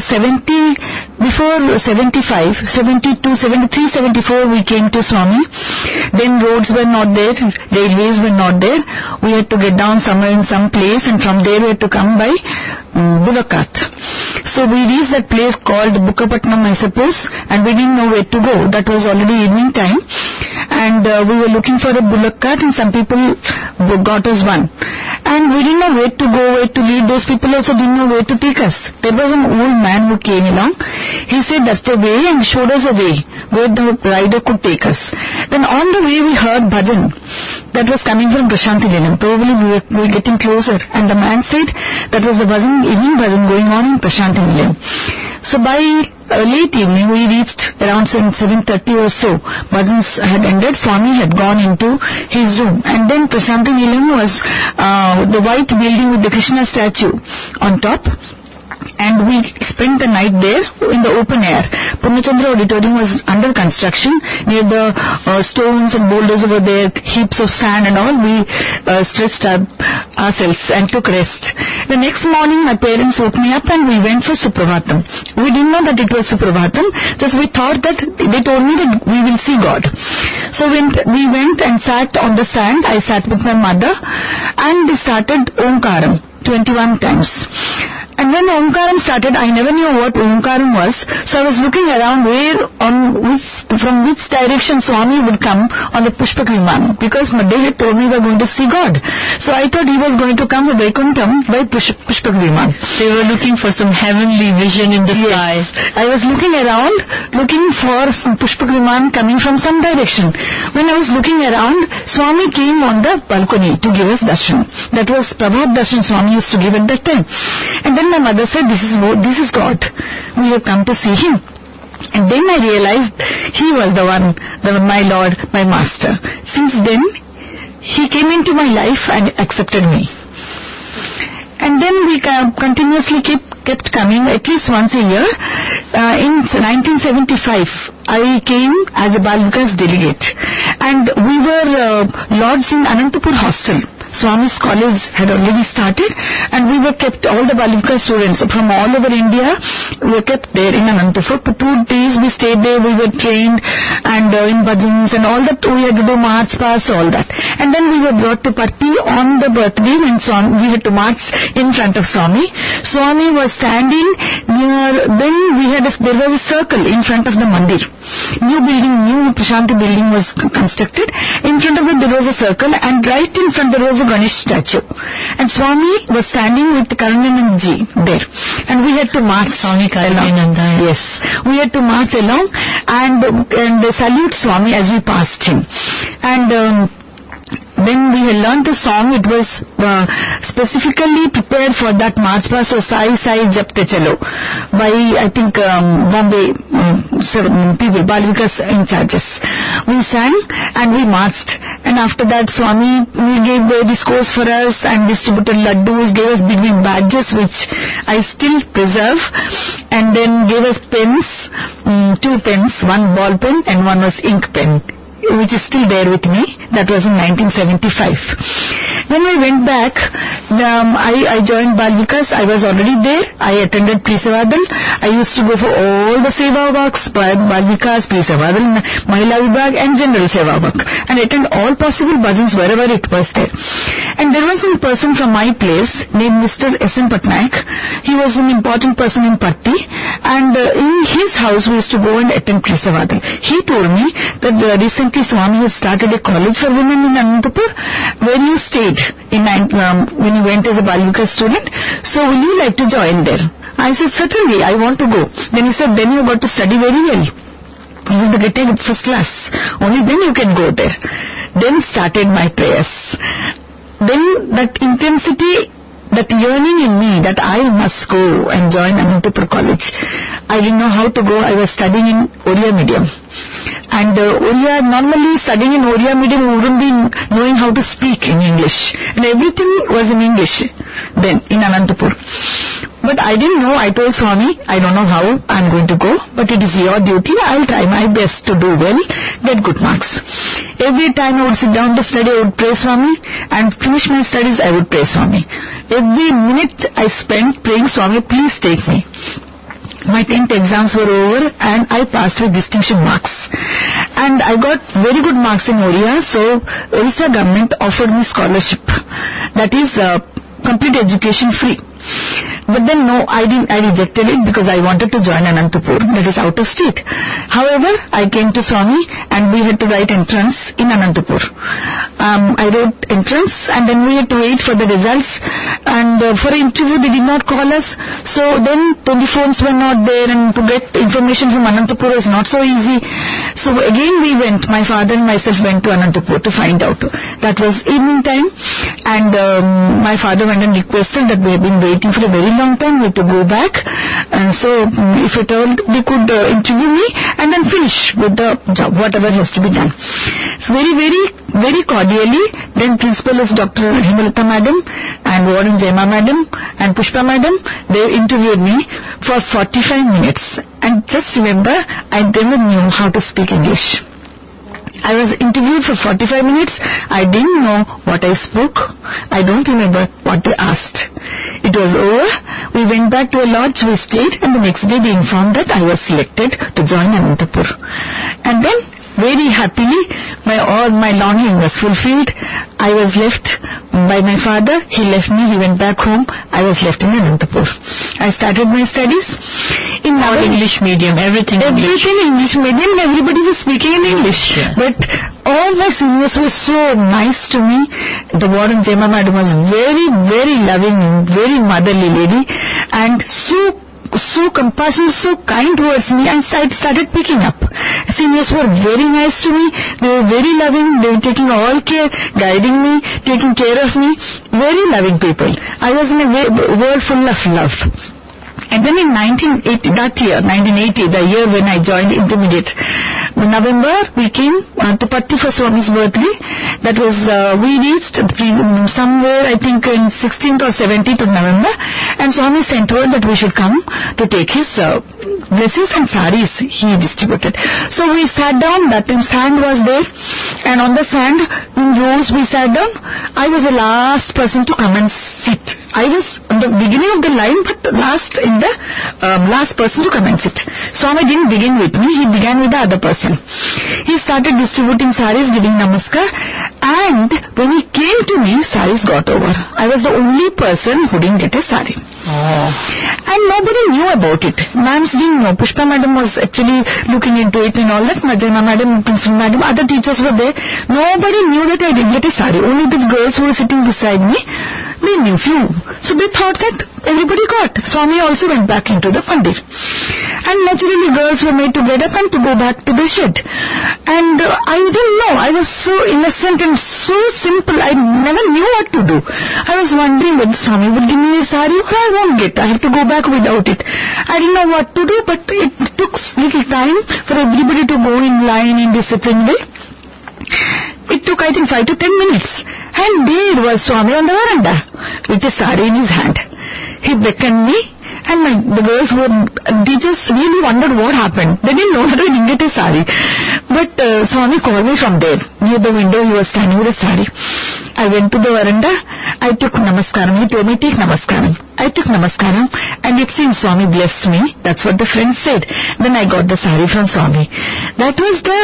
before 75, 72, 73, 74, we came to Swami. Then roads were not there, railways were not there. We had to get down somewhere in some place, and from there we had to come by bullock cart. So we reached that place called Bukkapatnam, I suppose, and we didn't know where to go. That was already evening time, and we were looking for a bullock cart, and some people got us one. And we didn't know where to go, where to lead. Those people also didn't know where to take us. There was an old man who came along. He said that's the way, and showed us a way where the rider could take us. Then on the way we heard bhajan that was coming from Prashanti Nilayam. Probably we were getting closer, and the man said that was the bhajan, evening bhajan going on in Prashanti Nilayam. So by late evening we reached around 7:30 or so. Bhajans had ended. Swami had gone into his room, and then Prashanti Nilayam was the white building with the Krishna statue on top. And we spent the night there in the open air. Purnachandra Auditorium was under construction. Near the stones and boulders over there, heaps of sand and all, we stretched ourselves and took rest. The next morning, my parents woke me up and we went for Suprabhatam. We didn't know that it was Suprabhatam, just we thought that, they told me that we will see God. So we went and sat on the sand. I sat with my mother, and they started Omkaram 21 times. And when Omkaram started, I never knew what Omkaram was. So I was looking around from which direction Swami would come on the Pushpak Viman, because Madhe had told me we were going to see God. So I thought he was going to come to Vaikuntham by Pushpak Viman.
So you were looking for some heavenly vision in the sky.
I was looking around, looking for some Pushpak Viman coming from some direction. When I was looking around, Swami came on the balcony to give us darshan. That was Prabhat darshan Swami used to give at that time. And then my mother said, this is God. We have come to see him. And then I realized he was the one, my Lord, my Master. Since then, he came into my life and accepted me. And then we continuously kept coming at least once a year. In 1975, I came as a Bal Vikas delegate. And we were lodged in Anantapur hostel. Swami's college had already started, and we were kept, all the Bal Vikas students from all over India were kept there in Anantapur. For 2 days we stayed there, we were trained, and in bhajans and all that, we had to do march past, all that. And then we were brought to Patti on the birthday when we had to march in front of Swami. Swami was standing near, then there was a circle in front of the mandir. New Prashanti building was constructed. In front of it there was a circle, and right in front there was a a Ganesh statue. And Swami was standing with Karanananji there. And we had to march
Swami
along.
Karanananda.
Yes. We had to march along and salute Swami as we passed him. And when we had learned the song, it was specifically prepared for that march past, was Sai Sai Japte Chalo by, I think, Bombay people, Bal Vikas in charges. We sang and we marched, and after that Swami gave the discourse for us and distributed laddus, gave us big badges which I still preserve, and then gave us pens, 2 pens, one ball pen and one was ink pen, which is still there with me. That was in 1975. When I went back, I joined Bal Vikas. I was already there. I attended Prisavadal. I used to go for all the Seva works, Bal Vikas, Prisavadal, Mahila Vibhag and General Seva work, and attend all possible bhajans wherever it was there. And there was one person from my place named Mr. S.N. Patnaik. He was an important person in Patti, and in his house we used to go and attend Prisavadal. He told me that recently Swami has started a college for women in Anantapur where you stayed when you went as a Bal Vikas student. So will you like to join there? I said, certainly, I want to go. Then he said, then you got to study very well. You have to get a first class. Only then you can go there. Then started my prayers. Then that intensity, that yearning in me that I must go and join Anantapur College. I didn't know how to go. I was studying in Oriya medium. And normally studying in Oriya medium, we wouldn't be knowing how to speak in English. And everything was in English then in Anantapur. But I didn't know. I told Swami, I don't know how I'm going to go, but it is your duty. I'll try my best to do well, get good marks. Every time I would sit down to study, I would pray Swami, and finish my studies, I would pray Swami. Every minute I spent praying, Swami, please take me. My 10th exams were over and I passed with distinction marks. And I got very good marks in Oriya, so Orissa government offered me scholarship. That is complete education free. But then no, I rejected it because I wanted to join Anantapur, that is out of state. However, I came to Swami and we had to write entrance in Anantapur. I wrote entrance and then we had to wait for the results, and for an interview they did not call us. So then telephones were not there and to get information from Anantapur was not so easy. So again we went, my father and myself went to Anantapur to find out. That was evening time, and my father went and requested that we have been waiting for a very long time, we had to go back, and so if at all they could interview me and then finish with the job, whatever has to be done. So very cordially, then principal is Dr. Himalata madam and Warren Jaima madam and Pushpa madam, they interviewed me for 45 minutes, and just remember, I never knew how to speak English. I was interviewed for 45 minutes. I didn't know what I spoke. I don't remember what they asked. It was over. We went back to a lodge. We stayed, and the next day they informed that I was selected to join Anantapur. And then, very happily, all my longing was fulfilled. I was left by my father. He left me. He went back home. I was left in Anantapur. I started my studies in
all English medium, everything
English medium. Everybody was speaking in English.
Yes.
But all my seniors were so nice to me. The Warren Jaima madam was very, very loving, very motherly lady, and so compassionate, so kind towards me, and I started picking up. Seniors were very nice to me. They were very loving. They were taking all care, guiding me, taking care of me. Very loving people. I was in a world full of love. And then in 1980, the year when I joined intermediate, in November, we came to Patti for Swami's birthday. That was, we reached somewhere, I think, in 16th or 17th of November, and Swami sent word that we should come to take his blessings and saris he distributed. So we sat down. That time sand was there, and on the sand, in rows we sat down. I was the last person to come and sit. I was on the beginning of the line, but last person to come and sit. Swami didn't begin with me, he began with the other person. He started distributing saris, giving namaskar, and when he came to me, saris got over. I was the only person who didn't get a sari. And nobody knew about it. Ma'ams didn't know. Pushpa madam was actually looking into it and all that. Najma madam, principal madam, other teachers were there. Nobody knew that I didn't get a sari. Only the girls who were sitting beside me, they knew few. So they thought that everybody got. Swami also went back into the mandir. And naturally girls were made to get up and to go back to the shed. And I didn't know. I was so innocent and so simple. I never knew what to do. I was wondering whether Swami would give me a sari or I won't get. I have to go back without it. I didn't know what to do, but it took little time for everybody to go in line in disciplined way. It took, I think, 5 to 10 minutes. And there was Swami on the veranda with a sari in his hand. He beckoned me, and the girls they just really wondered what happened. They didn't know that I didn't get a sari. But Swami called me from there. Near the window, he was standing with a sari. I went to the veranda. I took namaskaram. He told me, take namaskaram. I took namaskaram, and it seems Swami blessed me. That's what the friends said. Then I got the sari from Swami. That was the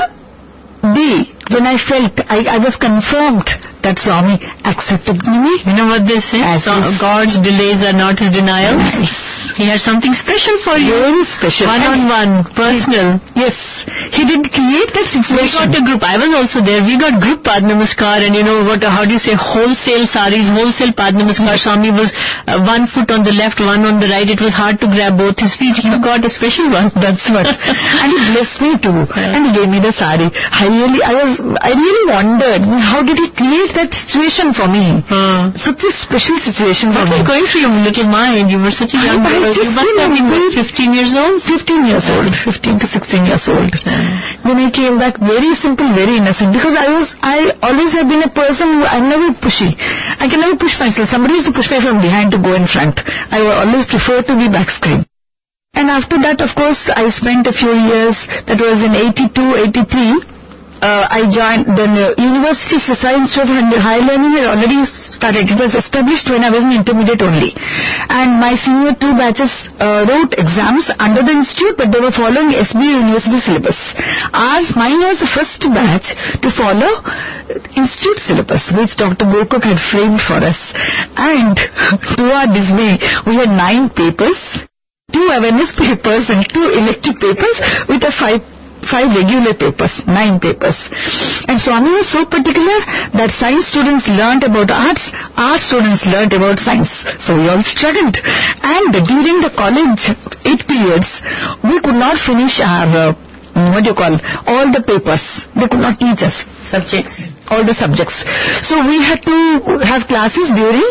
day when I felt I was confirmed that Swami accepted me.
You know what they say? God's delays are not his denials. He has something special for you.
Very special.
One-on-one, personal.
Yes. He did create that situation.
We got a group. I was also there. We got group Padma Namaskar, and you know what? How do you say? Wholesale saris, wholesale Padma Namaskar. Swami was 1 foot on the left, 1 on the right. It was hard to grab both his feet. He got a special one.
That's what. And he blessed me too. And he gave me the sari. I really wondered, how did he create that situation for me? Such a special situation for me.
Going through your little mind, you were such a young girl. You must have been 15 years old?
15 years old. 15 to 16 years old. Then I came back very simple, very innocent. Because I always have been a person who, I'm never pushy. I can never push myself. Somebody used to push me from behind to go in front. I always prefer to be back screen. And after that, of course, I spent a few years, that was in 82, 83. I joined the University Society of Higher Learning had already started. It was established when I was in intermediate only. And my senior 2 batches wrote exams under the institute, but they were following SBU University syllabus. Mine was the first batch to follow institute syllabus, which Dr. Gokuk had framed for us. And to our dismay, we had 9 papers, 2 awareness papers and 2 elective papers with a 5 regular papers, 9 papers. And Swami was so particular that science students learnt about arts, art students learnt about science. So we all struggled. And during the college 8 periods, we could not finish our, all the papers. They could not teach us. All the subjects. So we had to have classes during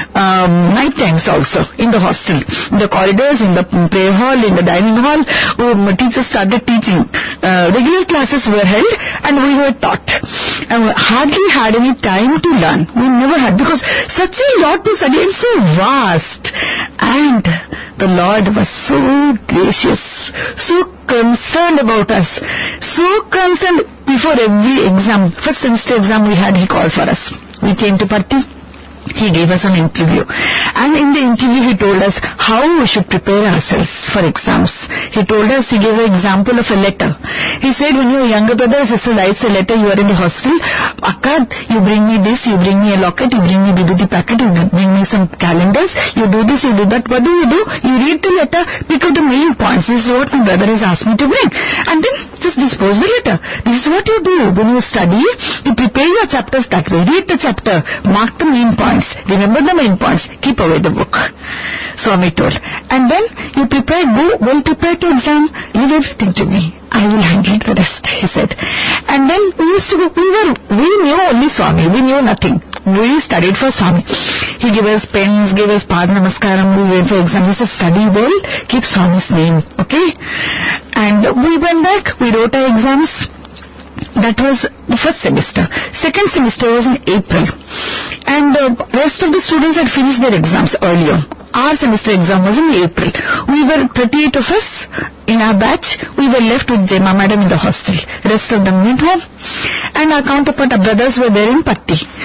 night times also in the hostel, in the corridors, in the prayer hall, in the dining hall. Teachers started teaching. Regular classes were held and we were taught. And we hardly had any time to learn. We never had, because such a lot to study and so vast. And the Lord was so gracious, so concerned about us, so concerned. Before every exam, first semester exam we had, he called for us. We came to Patti. He gave us an interview. And in the interview he told us how we should prepare ourselves for exams. He told us, he gave an example of a letter. He said, when your younger brother or sister writes a letter, you are in the hostel, Akka, you bring me this, you bring me a locket, you bring me Bidudi packet, you bring me some calendars, you do this, you do that. What do? You read the letter, pick out the main points. This is what my brother has asked me to bring. And then just dispose the letter. This is what you do. When you study, you prepare your chapters that way. Read the chapter, mark the main points. Remember the main points. Keep away the book. Swami told. And then you prepare, go well prepared to exam. Leave everything to me. I will handle the rest, he said. And then we used to go, we knew only Swami. We knew nothing. We studied for Swami. He gave us pens, gave us Padma Namaskaram. We went for exams. He said, study well, keep Swami's name. Okay? And we went back. We wrote our exams. That was the first semester. Second semester was in April. And the rest of the students had finished their exams earlier. Our semester exam was in April. We were 38 of us in our batch. We were left with Jema madam in the hostel. The rest of them went home. And our counterpart, our brothers were there in Patti.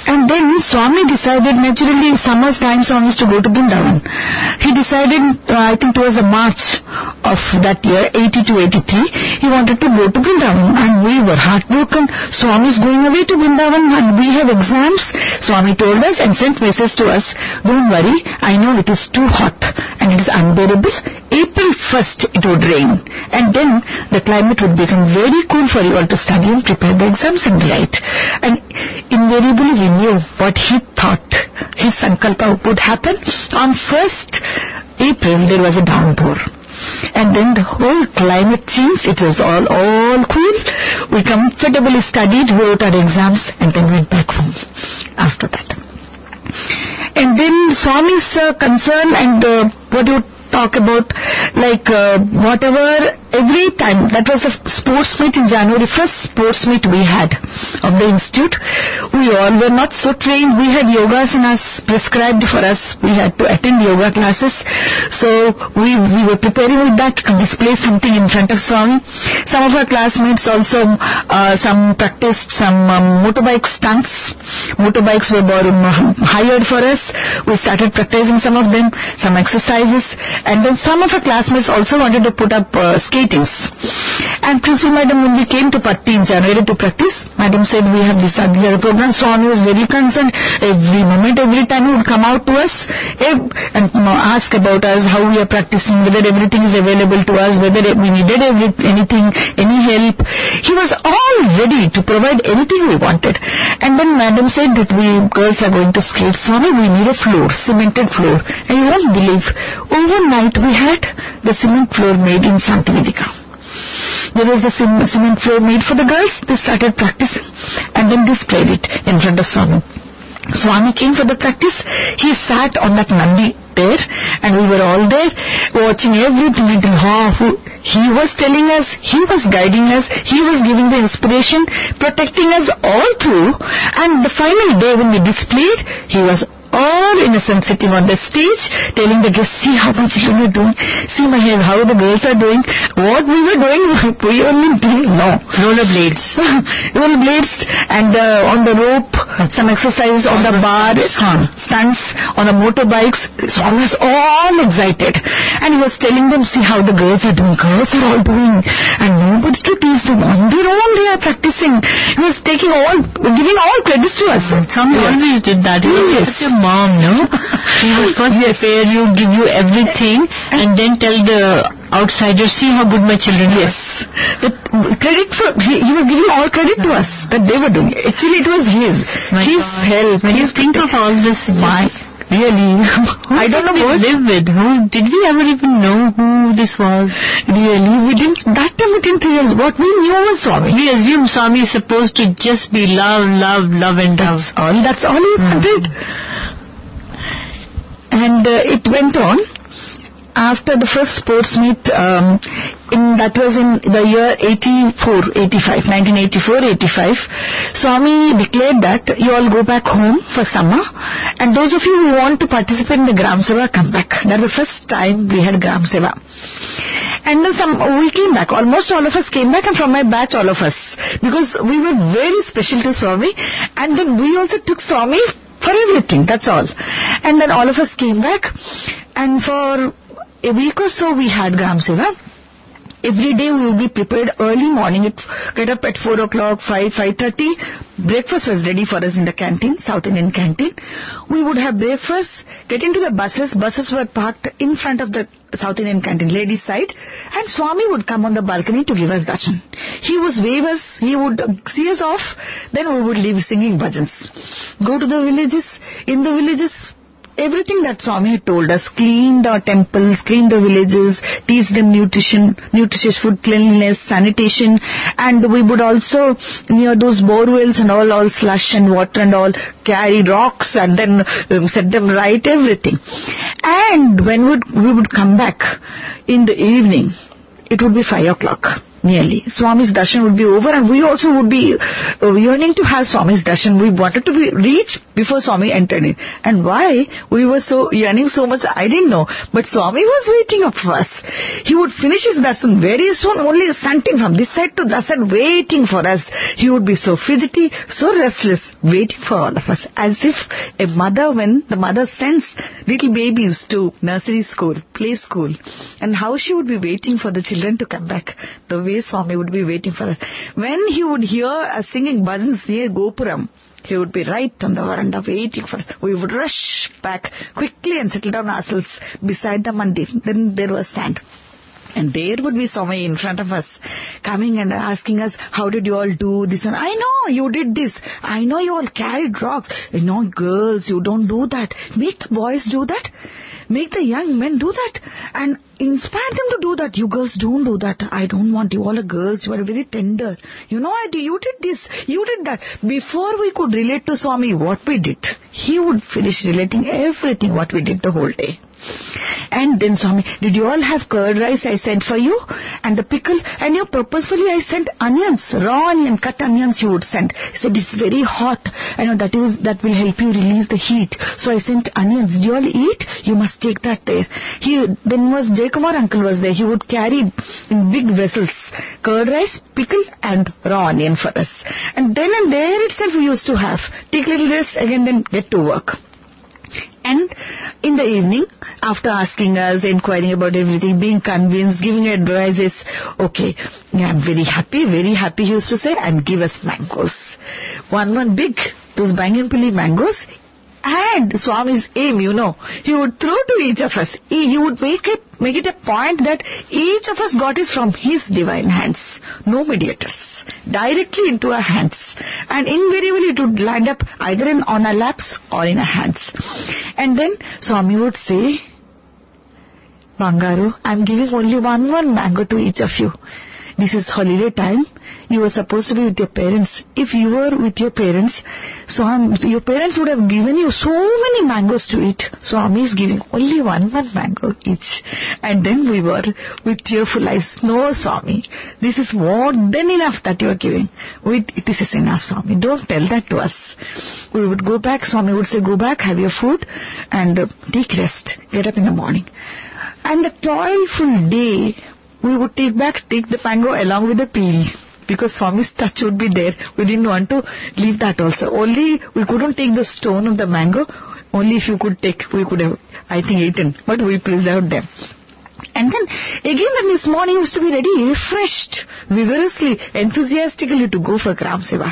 And then Swami decided, naturally summer time Swami used to go to Vrindavan. He decided, I think towards the March of that year, 80 to 83, he wanted to go to Vrindavan. And we were heartbroken. Swami is going away to Vrindavan and we have exams. Swami told us and sent message to us, don't worry, I know it is too hot and it is unbearable. April 1st it would rain. And then the climate would become very cool for you all to study and prepare the exams and write. And invariably we knew what he thought his sankalpa would happen. On 1st April there was a downpour. And then the whole climate changed. It was all cool. We comfortably studied, wrote our exams and then went back home after that. And then Swami's concern and what you talk about, like whatever, every time, that was a sports meet in January, first sports meet we had of the institute. We all were not so trained. We had yogasanas prescribed for us. We had to attend yoga classes. So we were preparing with that to display something in front of Swami. Some of our classmates also, some practiced some motorbike stunts. Motorbikes were hired for us. We started practicing some of them, some exercises. And then some of our classmates also wanted to put up skatings. And Principal Madam, when we came to Patti in January to practice, Madam said we have this other program. Swami was very concerned. Every moment, every time he would come out to us and ask about us, how we are practicing, whether everything is available to us, whether we needed anything, any help. He was all ready to provide anything we wanted. And then Madam said that we girls are going to skate. Swami, we need a floor, cemented floor. And you won't believe, overnight we had the cement floor made in Shantivedika. There was a cement floor made for the girls. They started practicing and then displayed it in front of Swami. Swami came for the practice. He sat on that Nandi there and we were all there watching everything until he was telling us, he was guiding us, he was giving the inspiration, protecting us all through. And the final day when we displayed, he was all innocent sitting on the stage telling the guests, see how my children are doing, see my hair, how the girls are doing. What we were doing, we only didn't know. Rollerblades and on the rope, some exercises on the bar, stunts on the motorbikes. So I was all excited and he was telling them, see how the girls are doing, girls are all doing, and nobody to teach them, on their own they are practicing. He was giving all credits to us.
Swami always did that. He was such a mom, no? He would first prepare you, give you everything, and then tell the outsiders, see how good my children are.
Yes. He was giving all credit to us that they were doing. Actually, it was his help.
When you think of all this, really, I don't know what live with. Did we ever even know who this was?
Really, that time we didn't realize. What we knew was Swami.
We assumed Swami is supposed to just be love and love.
That's all he did. And it went on. After the first sports meet, that was in the year 1984-85, Swami declared that you all go back home for summer, and those of you who want to participate in the Gram Seva, come back. That's the first time we had Gram Seva. And then we came back. Almost all of us came back, and from my batch, all of us, because we were very special to Swami, and then we also took Swami for everything. That's all. And then all of us came back, and for a week or so we had Gram Seva. Every day we would be prepared early morning, get up at 4 o'clock, 5:30. Breakfast was ready for us in the canteen, South Indian canteen. We would have breakfast, get into the buses. Buses were parked in front of the South Indian canteen, ladies' side, and Swami would come on the balcony to give us darshan. He would wave us, he would see us off, then we would leave singing bhajans. Go to the villages. In the villages, everything that Swami had told us, clean the temples, clean the villages, teach them nutritious food, cleanliness, sanitation, and we would also, near those borewells and all slush and water and all, carry rocks and then set them right, everything. And when we would come back in the evening, it would be 5 o'clock. nearly. Swami's darshan would be over, and we also would be yearning to have Swami's darshan. We wanted to be reach before Swami entered in. And why we were so yearning so much, I didn't know. But Swami was waiting up for us. He would finish his darshan very soon, only shunting from this side to that side, waiting for us. He would be so fidgety, so restless, waiting for all of us. As if a mother, when the mother sends little babies to nursery school, play school, and how she would be waiting for the children to come back. The way Swami would be waiting for us. When he would hear us singing bhajans near Gopuram, he would be right on the veranda waiting for us. We would rush back quickly and settle down ourselves beside the mandir. Then there was sand. And there would be Swami in front of us, coming and asking us, how did you all do this? And I know you did this. I know you all carried rocks. You know, girls, you don't do that. Make the boys do that. Make the young men do that. And inspire them to do that. You girls don't do that. I don't want you all are girls. You are very tender. You know, you did this. You did that. Before we could relate to Swami what we did, he would finish relating everything what we did the whole day. And then Swami, did you all have curd rice I sent for you? And a pickle? And you purposefully I sent onions, raw onion, cut onions you would send. He said, it's very hot. I know that will help you release the heat. So I sent onions. Did you all eat? You must take that there. Then was Jayakumar uncle was there. He would carry in big vessels curd rice, pickle and raw onion for us. And then and there itself we used to have. Take little rest, again then get to work. And in the evening, after asking us, inquiring about everything, being convinced, giving advices, okay, I'm very happy, he used to say, and give us mangoes. One big, those Banganpalli mangoes. And Swami's aim, you know, he would throw to each of us. He would make it a point that each of us got it from his divine hands. No mediators. Directly into our hands. And invariably it would land up either on our laps or in our hands. And then Swami would say, Bangaru, I'm giving only one mango to each of you. This is holiday time. You were supposed to be with your parents. If you were with your parents, your parents would have given you so many mangoes to eat. Swami is giving only one mango each. And then we were with tearful eyes. No, Swami, this is more than enough that you are giving. This is enough, Swami. Don't tell that to us. We would go back. Swami would say, go back, have your food and take rest. Get up in the morning. And the toilful day, we would take the mango along with the peel. Because Swami's touch would be there. We didn't want to leave that also. Only, we couldn't take the stone of the mango. Only if you could take, we could have, I think, eaten. But we preserved them. And then, again the next morning used to be ready, refreshed, vigorously, enthusiastically to go for Gram Seva.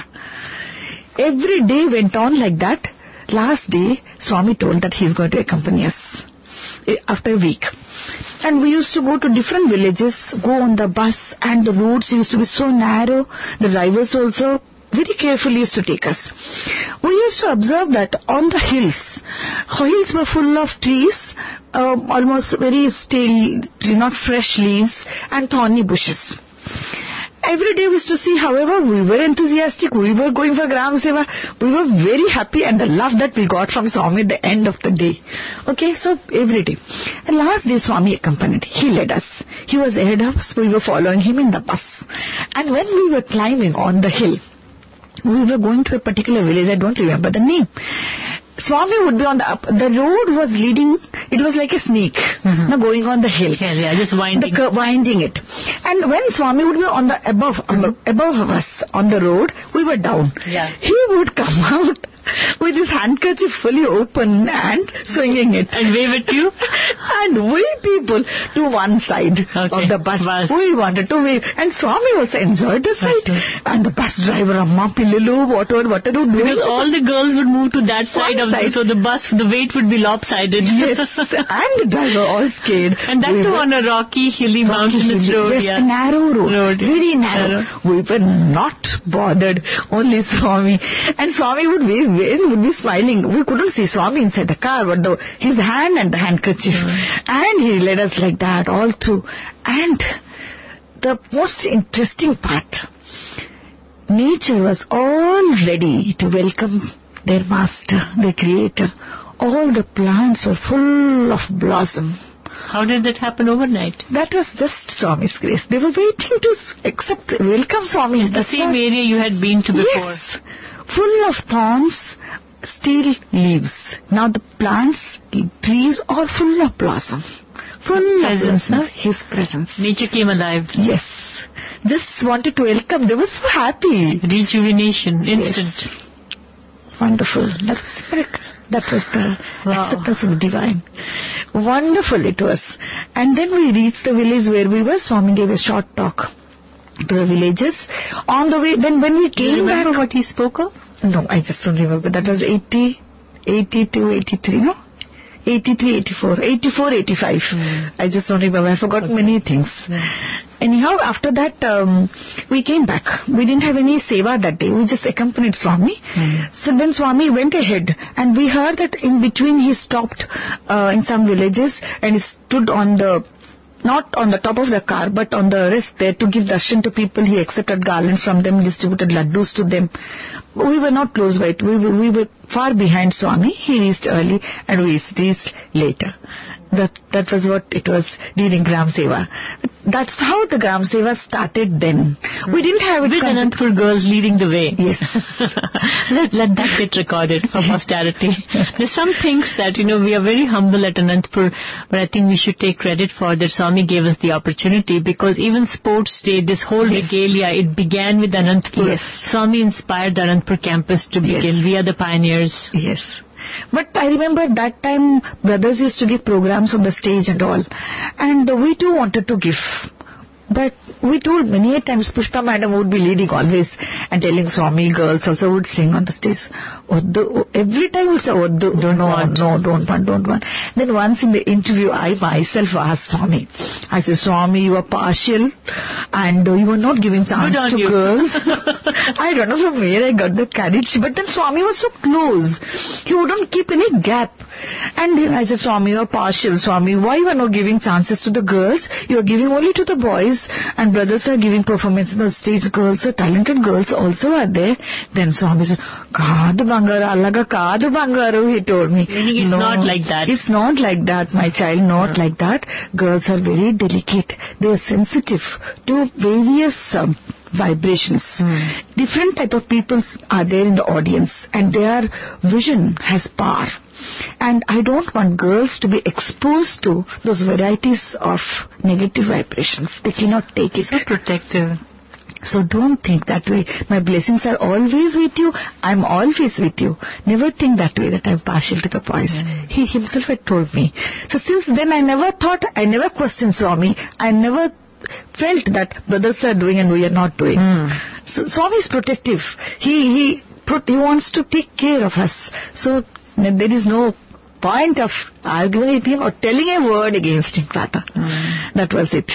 Every day went on like that. Last day, Swami told that he is going to accompany us. After a week. And we used to go to different villages, go on the bus, and the roads used to be so narrow. The drivers also very carefully used to take us. We used to observe that on the hills were full of trees, almost very stale, not fresh leaves, and thorny bushes. Every day we used to see, however, we were enthusiastic, we were going for Gram Seva, we were very happy, and the love that we got from Swami at the end of the day. Okay, so every day. And last day Swami accompanied, he led us. He was ahead of us, we were following him in the bus. And when we were climbing on the hill, we were going to a particular village, I don't remember the name. Swami would be on the road was leading, it was like a snake, going on the hill.
Yeah, just winding.
Winding it. And when Swami would be on the above of us on the road, we were down.
Yeah.
He would come out with his handkerchief fully open and swinging it.
And wave at you?
And we people to one side of the bus. We wanted to wave. And Swami also enjoyed the sight. And the bus driver, Amma Pillalu, what are you doing?
Because all the girls would move to that side of the, so the weight would be lopsided.
Yes. And the driver all scared.
And that too on a rocky, hilly, mountainous road.
Yes, yeah. Narrow road. Very narrow. We were not bothered. Only Swami. And Swami would wave, would be smiling. We couldn't see Swami inside the car, but his hand and the handkerchief. And he led us like that all through. And the most interesting part, nature was all ready to welcome their master, their creator. All the plants were full of blossom.
How did that happen overnight?
That was just Swami's grace. They were waiting to welcome Swami.
The same area you had been to before.
Yes. Full of thorns, still leaves. Now the plants, trees are full of blossom. Full of blossom. His presence.
Nature came alive.
Yes. Just wanted to welcome. They were so happy.
Rejuvenation, instant.
Yes. Wonderful. That was miracle. That was the acceptance of the divine. Wonderful it was. And then we reached the village where we were. Swami gave a short talk to the villagers. On the way, then when we came back...
what he spoke of?
No, I just don't remember. That was 82, 83, no? 83, 84, 85. I just don't remember. I forgot many things. Anyhow, after that, we came back. We didn't have any seva that day. We just accompanied Swami. So then Swami went ahead, and we heard that in between he stopped in some villages and he stood on the, not on the top of the car, but on the rest there to give darshan to people. He accepted garlands from them, distributed laddus to them. We were not close by it. We were far behind Swami. He reached early and we reached later. That was what it was during Gram Seva. That's how the Gram Seva started then. We didn't have it...
With Anantapur girls leading the way.
Yes.
let that get recorded for posterity. There's some things that, we are very humble at Anantapur, but I think we should take credit for that Swami gave us the opportunity, because even Sports Day, this whole regalia, it began with Anantapur.
Yes.
Swami inspired the Anantapur campus to begin. We are the pioneers.
Yes. But I remember that time brothers used to give programs on the stage and all. And we too wanted to give. But we told many a times, Pushpa madam would be leading always and telling Swami, girls also would sing on the stage. Every time would say, don't want. Then once in the interview, I myself asked Swami. I said, Swami, you are partial and you are not giving chance to girls. I don't know from where I got the courage. But then Swami was so close. He wouldn't keep any gap. And then I said, Swami, you are partial. Swami, why you are not giving chances to the girls? You are giving only to the boys. And brothers are giving performance on the stage. Girls are talented girls also are there. Then Swami said, Kaadu Bangaru, Allaga Kaadu Bangaru, he told me.
Meaning it's not like that.
It's not like that, my child, not like that. Girls are very delicate. They are sensitive to various vibrations. Different type of people are there in the audience and their vision has power. And I don't want girls to be exposed to those varieties of negative vibrations. They cannot take it.
So protective.
So don't think that way. My blessings are always with you. I'm always with you. Never think that way, that I'm partial to the boys. He himself had told me. So since then I never questioned Swami. I never felt that brothers are doing and we are not doing. So Swami is protective. He wants to take care of us. So there is no point of arguing with him or telling a word against him, rather. That was it.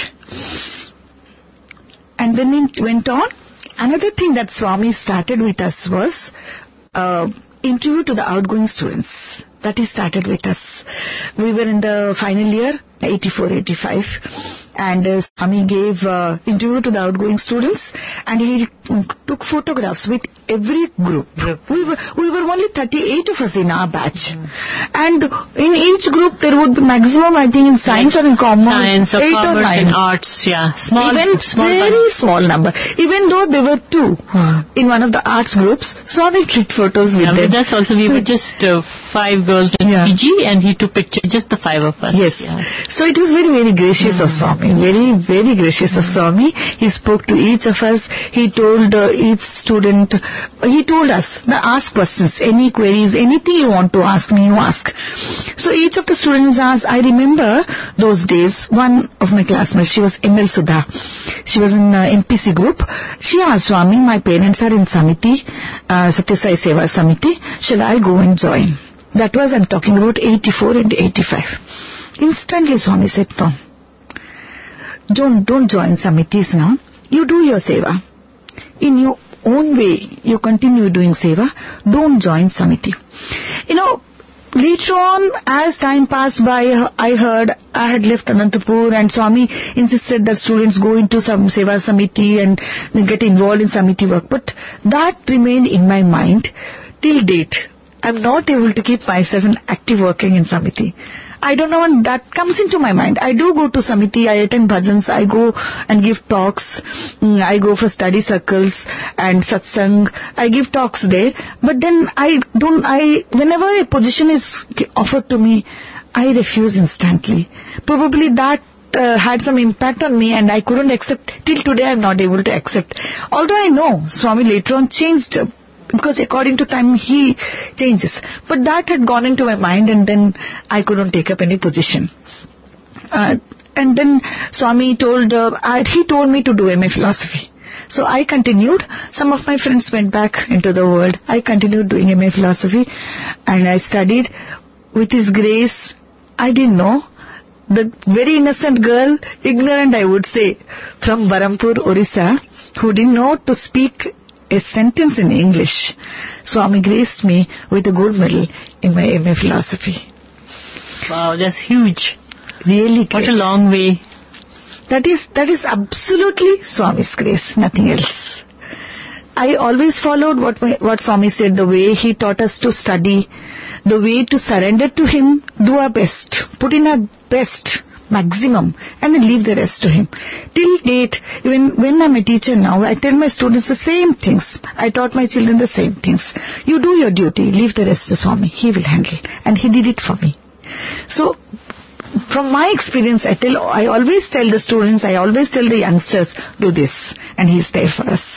And then it went on. Another thing that Swami started with us was interview to the outgoing students. That he started with us. We were in the final year, 84, 85. And Swami gave interview to the outgoing students and he took photographs with every group. We were only 38 of us in our batch. And in each group there would be maximum, I think, in science or in commerce,
Science or
8 or
commerce
9.
and arts, yeah.
Very small number. Even though there were 2 in one of the arts groups, Swami clicked photos with them.
With us also, we were just 5 girls in PG and he took pictures, just the 5 of us.
Yes. So it was very, very gracious of Swami. Very, very gracious of Swami. He spoke to each of us. He told each student, he told us, ask questions, any queries, anything you want to ask me, you ask. So each of the students asked. I remember those days, one of my classmates, she was ML Sudha. She was in MPC group. She asked Swami, my parents are in Samiti, Satya Sai Seva Samiti. Shall I go and join? That was, I'm talking about 84 and 85. Instantly Swami said, no. Don't join Samitis now. You do your seva. In your own way, you continue doing seva. Don't join Samiti. Later on, as time passed by, I heard I had left Anantapur and Swami insisted that students go into some seva Samiti and get involved in Samiti work. But that remained in my mind till date. I'm not able to keep myself in active working in Samiti. I don't know when that comes into my mind. I do go to Samiti, I attend bhajans, I go and give talks, I go for study circles and satsang, I give talks there. But then whenever a position is offered to me, I refuse instantly. Probably that had some impact on me and I couldn't accept. Till today I am not able to accept. Although I know Swami later on changed, because according to time he changes. But that had gone into my mind and then I couldn't take up any position. And then Swami told me to do MA Philosophy. So I continued. Some of my friends went back into the world. I continued doing MA Philosophy and I studied. With His grace, I didn't know. The very innocent girl, ignorant I would say, from Barampur, Orissa, who didn't know to speak a sentence in English. Swami graced me with a gold medal in my MA Philosophy.
Wow, that's huge.
Really great.
What a long way.
That is absolutely Swami's grace, nothing else. I always followed what Swami said, the way he taught us to study, the way to surrender to Him, do our best, put in our best, maximum, and then leave the rest to Him. Till date, even when I'm a teacher now, I tell my students the same things. I taught my children the same things. You do your duty, leave the rest to Swami. He will handle. And He did it for me. So, from my experience, I always tell the students, I always tell the youngsters, do this. And He's there for us.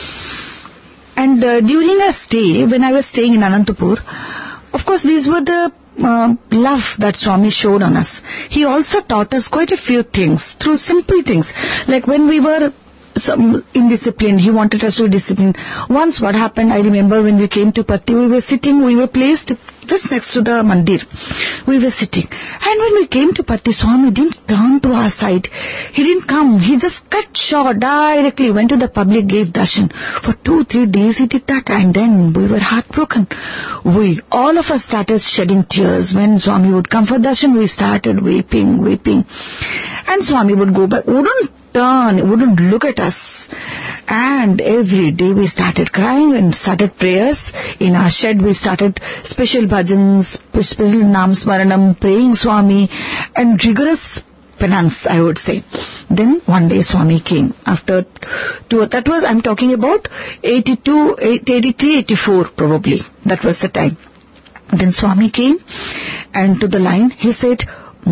And during our stay, when I was staying in Anantapur, of course, these were the love that Swami showed on us. He also taught us quite a few things, through simple things. Like when we were indisciplined, He wanted us to be disciplined. Once what happened, I remember when we came to Patti, we were placed just next to the mandir. We were sitting. And when we came to Patti, Swami didn't turn to our side. He didn't come. He just cut short, directly went to the public, gave darshan. For 2-3 days he did that, and then we were heartbroken. All of us started shedding tears. When Swami would come for darshan, we started weeping. And Swami would go back, wouldn't turn, wouldn't look at us. And every day we started crying and started prayers. In our shed we started special bhajans, special Nam Smaranam, praying Swami, and rigorous penance, I would say. Then one day Swami came. That was, I'm talking about 82, 83, 84 probably. That was the time. Then Swami came and to the line he said,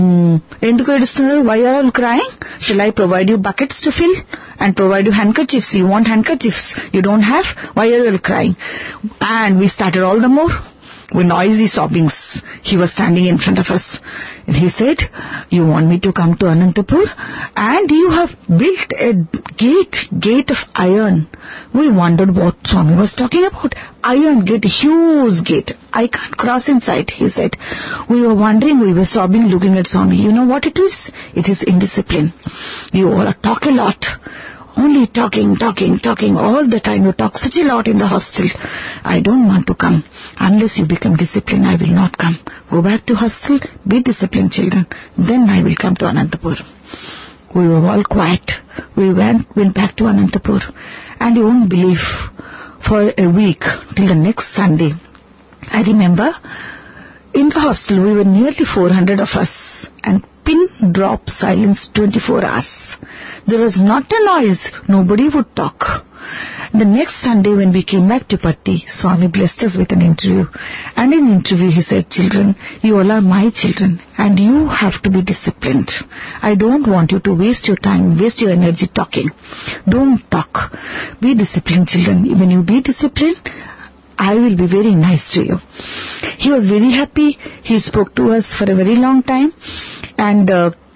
why are you crying? Shall I provide you buckets to fill and provide you handkerchiefs? You want handkerchiefs? You don't have? Why are you crying? And we started all the more with noisy sobbings. He was standing in front of us. And he said, you want me to come to Anantapur? And you have built a gate of iron. We wondered what Swami was talking about. Iron gate, huge gate. I can't cross inside, he said. We were wondering, we were sobbing, looking at Swami. You know what it is? It is indiscipline. You all talk a lot. Only talking all the time. You talk such a lot in the hostel. I don't want to come. Unless you become disciplined, I will not come. Go back to hostel, be disciplined children. Then I will come to Anantapur. We were all quiet. We went back to Anantapur. And you won't believe, for a week, till the next Sunday, I remember, in the hostel we were nearly 400 of us. And pin drop silence 24 hours. There was not a noise. Nobody would talk. The next Sunday when we came back to Patti, Swami blessed us with an interview. And in interview he said, children, you all are my children and you have to be disciplined. I don't want you to waste your time, waste your energy talking. Don't talk. Be disciplined, children. When you be disciplined, I will be very nice to you. He was very happy. He spoke to us for a very long time. And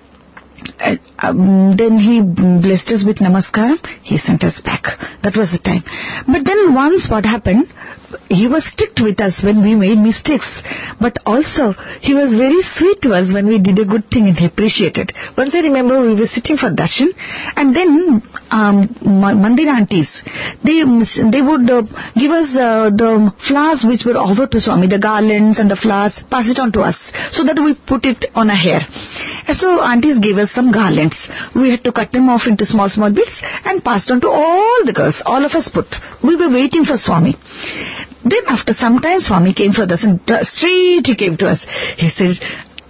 then he blessed us with namaskaram. He sent us back. That was the time. But then once what happened, he was strict with us when we made mistakes. But also, he was very sweet to us when we did a good thing and he appreciated. Once I remember we were sitting for darshan and then mandir aunties, they would give us the flowers which were offered to Swami, the garlands and the flowers, pass it on to us so that we put it on our hair. And so aunties gave us some garlands. We had to cut them off into small bits and passed on to all the girls. All of us put. We were waiting for Swami. Then after some time Swami came for us and straight he came to us. He said,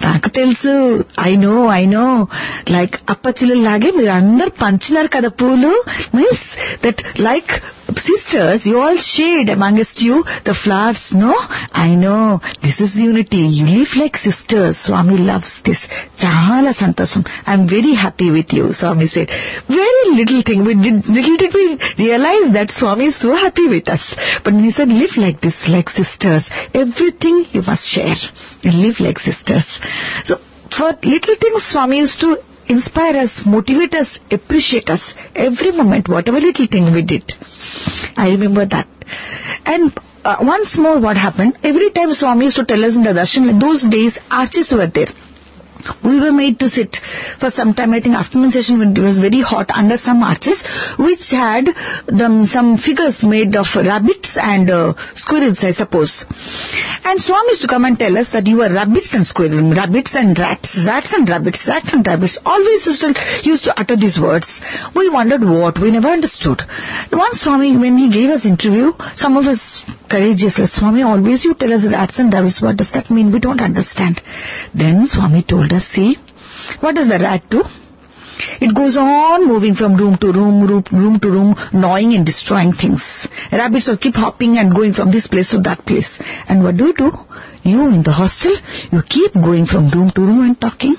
నాకు తెలుసు, I know. Like అప్పచిల్లలాగే మీరు అందరు పంచినారు కదా పూలు. Means that like sisters, you all shared amongst you the flowers, no? I know. This is unity. You live like sisters. Swami loves this. Chaala santosham. I'm very happy with you, Swami said. Very little thing. Little did we realize that Swami is so happy with us. But he said, live like this, like sisters. Everything you must share. And live like sisters. So, for little things, Swami used to inspire us, motivate us, appreciate us. Every moment, whatever little thing we did. I remember that. And once more what happened, every time Swami used to tell us in the darshan, those days arches were there. We were made to sit for some time, I think afternoon session when it was very hot, under some arches which had some figures made of rabbits and squirrels, I suppose. And Swami used to come and tell us that you are rabbits and squirrels, rabbits and rats and rabbits, always used to utter these words. We wondered what, we never understood. Once Swami, when he gave us interview, some of us courageous, Swami, always you tell us rats and rabbits, what does that mean? We don't understand. Then Swami told us, see, what does the rat do? It goes on moving from room to room, gnawing and destroying things. Rabbits will keep hopping and going from this place to that place. And what do? You in the hostel, you keep going from room to room and talking.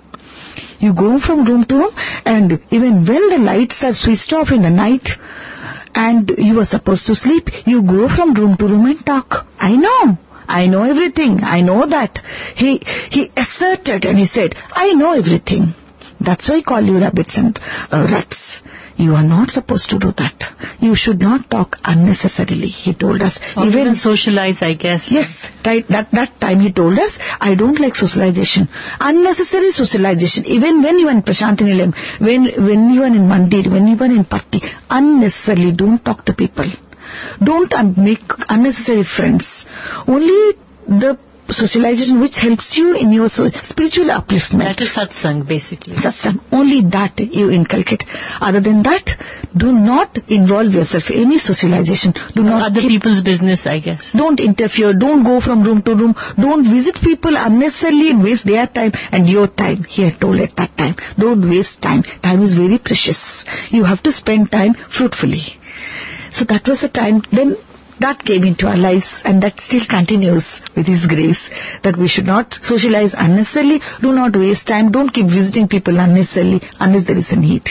You go from room to room, and even when the lights are switched off in the night and you are supposed to sleep, you go from room to room and talk. I know everything. I know that. He asserted and he said, I know everything. That's why I call you rabbits and rats. You are not supposed to do that. You should not talk unnecessarily, he told us.
Or even socialize, I guess.
Yes, right. That time he told us, I don't like socialization. Unnecessary socialization. Even when you are in Prashanti Nilayam, when you are in Mandir, when you are in Party, unnecessarily don't talk to people. Don't make unnecessary friends. Only the socialization which helps you in your spiritual upliftment.
That is satsang, basically.
Satsang. Only that you inculcate. Other than that, do not involve yourself in any socialization. Do not
other people's business, I guess.
Don't interfere. Don't go from room to room. Don't visit people unnecessarily and waste their time and your time. He had told at that time. Don't waste time. Time is very precious. You have to spend time fruitfully. So that was the time. Then that came into our lives, and that still continues with His grace, that we should not socialize unnecessarily, do not waste time, don't keep visiting people unnecessarily unless there is a need.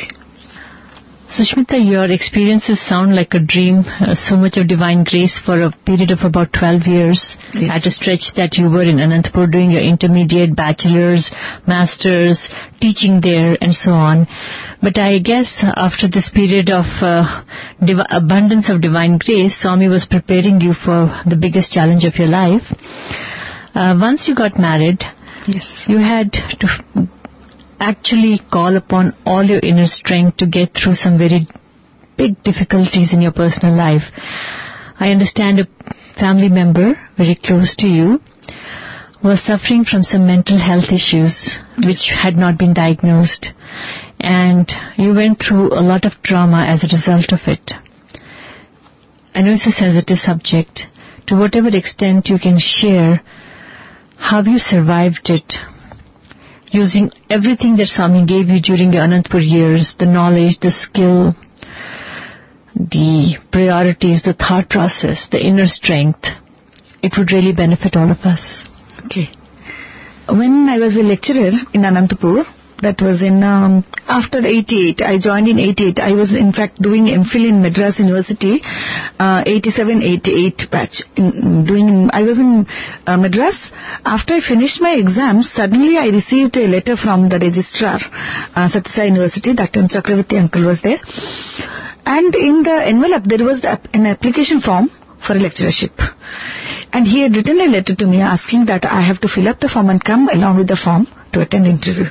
Sushmita, your experiences sound like a dream, so much of divine grace for a period of about 12 years. Yes. At a stretch that you were in Anantapur doing your intermediate, bachelor's, master's, teaching there and so on. But I guess after this period of abundance of divine grace, Swami was preparing you for the biggest challenge of your life. Once you got married,
yes,
you had to actually call upon all your inner strength to get through some very big difficulties in your personal life. I understand a family member very close to you was suffering from some mental health issues which had not been diagnosed, and you went through a lot of trauma as a result of it. I know it's a sensitive subject. To whatever extent you can share how you survived it, using everything that Swami gave you during your Anantapur years, the knowledge, the skill, the priorities, the thought process, the inner strength, it would really benefit all of us.
Okay. When I was a lecturer in Anantapur, that was in after 88. I joined in 88. I was in fact doing MPhil in Madras University, 87-88 batch. I was in Madras. After I finished my exams, suddenly I received a letter from the registrar, Satyasai University. Dr. Chakravarti uncle was there, and in the envelope there was an application form for a lecturership. And he had written a letter to me asking that I have to fill up the form and come along with the form to attend the interview.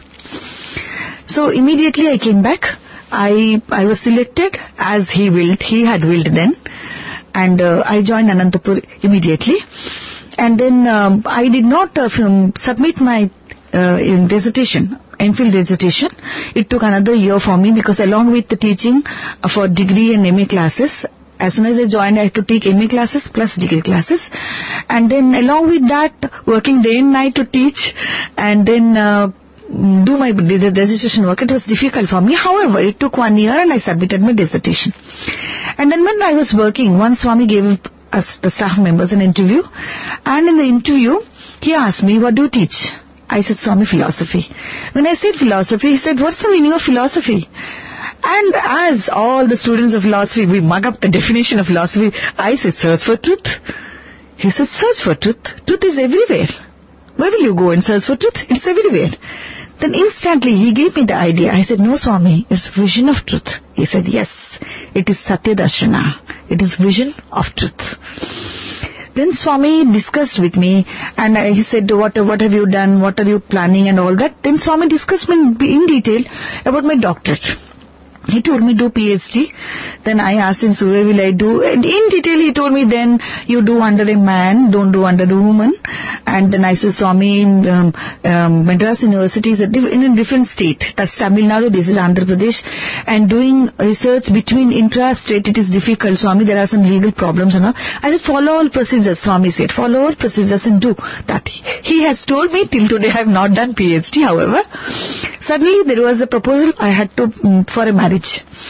So immediately I came back. I was selected as he had willed then. And I joined Anantapur immediately. And then I did not submit my dissertation, MPhil dissertation. It took another year for me because along with the teaching for degree and MA classes, as soon as I joined, I had to take MA classes plus degree classes. And then along with that, working day and night to teach, and then do my dissertation work. It was difficult for me. However, it took 1 year and I submitted my dissertation. And then when I was working, one Swami gave us, the staff members, an interview. And in the interview, he asked me, what do you teach? I said, Swami, philosophy. When I said philosophy, he said, what's the meaning of philosophy? And as all the students of philosophy, we mug up the definition of philosophy, I said, search for truth. He said, search for truth. Truth is everywhere. Where will you go and search for truth? It's everywhere. Then instantly he gave me the idea. I said, no Swami, it's vision of truth. He said, yes, it is Satya Darshana. It is vision of truth. Then Swami discussed with me, and he said, what have you done? What are you planning and all that? Then Swami discussed in detail about my doctorate. He told me do PhD. Then I asked him, so where will I do? And in detail he told me, then you do under a man, don't do under a woman. And then I said, Swami, Madras University is in a different state. That's Tamil Nadu, this is Andhra Pradesh. And doing research between intra-state, it is difficult, Swami. There are some legal problems and all. I said, follow all procedures, Swami said. Follow all procedures and do that. He has told me till today I have not done PhD, however. Suddenly there was a proposal I had to for a marriage.